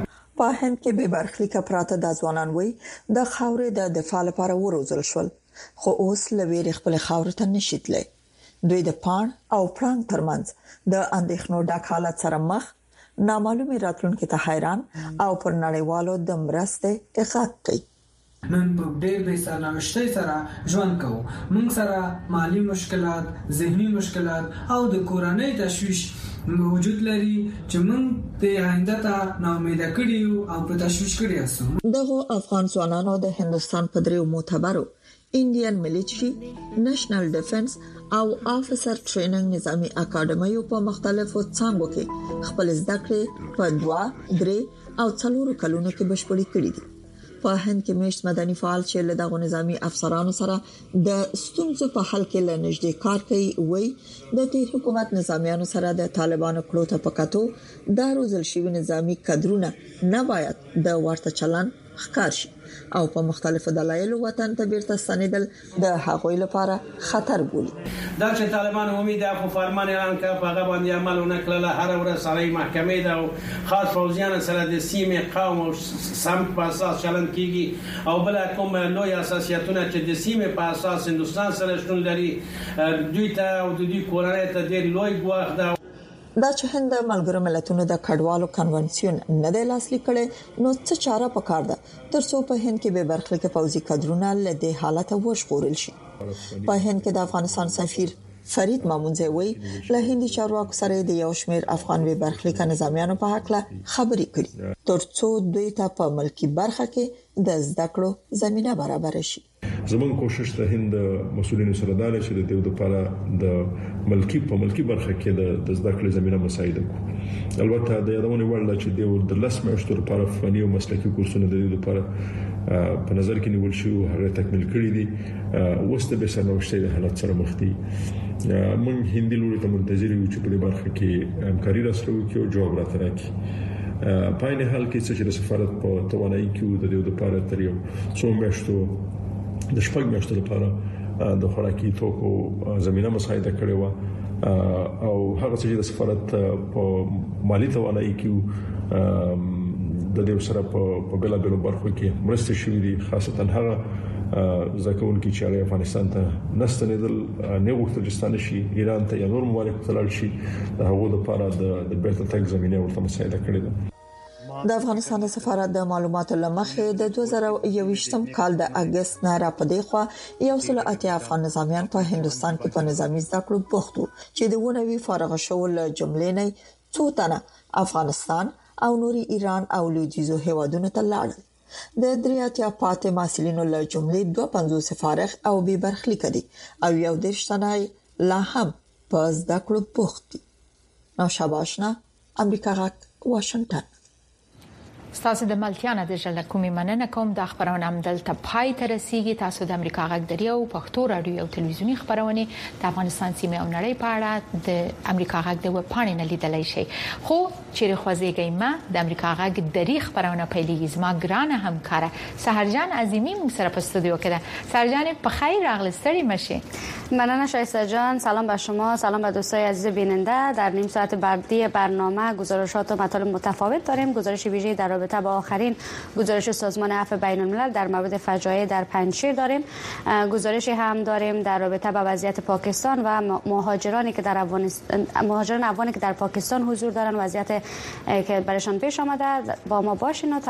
په هند کې به برخلیک پراته د ځوانان وي د خاورې د دفاع لپاره وروزل شول، خو اوس لویري خپل خاورې ته نشیتلې. دوی د پان او پړنګ ترمنځ د اندېښنو ډک حالت سره مخ، نامعلومه راتلونکو ته حیران او پر نړیوالو د مرستې غږ کوي. نن په ډېر بې سرنوشتۍ سره ژوند کوو. موږ سره مالی مشکلات، ذهني مشکلات او د کورنۍ تشویش موجود لري چې موږ د آینده ته ناامیده کړي او په تشویش کړي اسو. دغه افغان ځوانانو د هندستان په دریو معتبرو انډین ملټری، نېشنل ډیفنس او افیسر ټریننګ نظامی اکاډمیو په مختلفو څانګو کې خپل زده کړې په 2، 3 او 4 کلونو کې بشپړې کړې دي. په هند کې مېشت مدني فعال چې له دغه نظامی افسرانو سره د ستونزو په حل کې لنږدې کار کوي، وایي د تیر حکومت نظامیانو سره د طالبانو کړو ته پکاتو د روزل شوی نظامی کادرونه نه باید د ورته چلن ښکار شي او په مختلفو دلایلو وطن ته بیرته ستنېدل د هغوی لپاره خطر بولي. دا چې طالبان امید په فرمان اعلان کړ په هغه باندې عمل ونکړل، هر ورځ سړی محکمې ده او خاص فوجیان سره د سیمې قوم او سمت په اساس چلن کیږي او بل کوم لوی اساسیتونه چې د سیمې په اساس هندستان سره شتون لري دوی ته او د دوی کورنۍ ته ډېر لوی ګواښ ده. دا چې هند ملګرو ملتونو د کډوالو کنونسیون نه د لاسلیک کړي، نو څه چاره پکار ده ترڅو په هند کې به برخلیک پوځي کادرونه له دې حالت وژغورل شي. په هند کې د افغانستان سفیر فرید مامونزی وی له هندي چارواکو سره د یو شمېر افغان وی برخلیک نظامیانو په حق له خبرې کړي ترڅو دوی ته په ملکی برخه کې د زده کړو زمينه برابر شي. زمون کوشش ته هند مسؤلینو سره داله چې د دې لپاره د ملکی برخه کې د زده کړې زمينه مساعده کوي. البته د یادونه وړل چې د لس میاشتو لپاره فني او مسلکي کورسونه د دې لپاره په نظر کې نیول شي او هغه تکمیل کړي دي. وسته به سرنوشتي د حالت سره مخ دي. موږ هندي لوري ته منتظر یو چې په دې برخه کې همکاري راسره وکړي او جواب راته راکړي. په این حال کې چې د سفارت په توانایي کې د دې لپاره تر یو څو میاشتو د شپږ میاشتو لپاره د خوراکي توکو زمينه مساعده کړې و او هغه چې د سفارت په مالی توانایي کې د دې سره په بلابلو برخو کې مرسته شوې دي، خاصتا هغه ځکهون کې چې افغانستان ته نستنیدل نه غوښتل چې ستانه شي ایران ته یا نور ممالک ته لاړ شي، د هغو لپاره د بیرته تګ زمينه ورته مساعده کړې ده. د افغانستان د سفارت د معلوماتو لمخې د 2021م کال د اگست نه را پدې خو یو سل اتیا افغان نظامیان په هندستان کې په نظامی زده کړو بوختو چې د ونوي فارغ شول جملې نه څو تنه افغانستان او نوري ایران او لویدیزو هیوادونو ته لاړل. د دریاتیا پاتې ماسلینو له جملې 250 فارغ او به برخلیک دي او یو درشتنای لا هم په زده کړو بوخت دي. نو شاباشنا امریکا غاک واشنگټن. ستاسو د ملتیا د ژل کومې مننه کوم د خبرونه عمدلته پای ته رسیدي. تاسو د امریکا غږ دریو پښتو رادیو او تلویزیونی خبرونه د افغانستان سیمه او نړۍ په اړه د امریکا غږ د وب پاڼې نه لیدلای شئ. خو چیرې خوځېږئ ما د امریکا غږ دری خبرونه پیلېږي. زما ګرانه همکاره سحرجان عظیمی موږ سره په استودیو کې ده. سحرجان په خیر راغلستری مشه. مننه شایسته جان. سلام به شما، سلام به دوستای عزیز بیننده. در نیم ساعت بعدی برنامه گزارشات و مطالب متفاوت داریم. گزارش ویژه در رابطه با آخرین گزارش سازمان عفو بین الملل در مورد فجایع در پنجشیر داریم. گزارشی هم داریم در رابطه با وضعیت پاکستان و مهاجران افغانی که در پاکستان حضور دارن، وضعیت که برایشان پیش آمده. با ما باشین.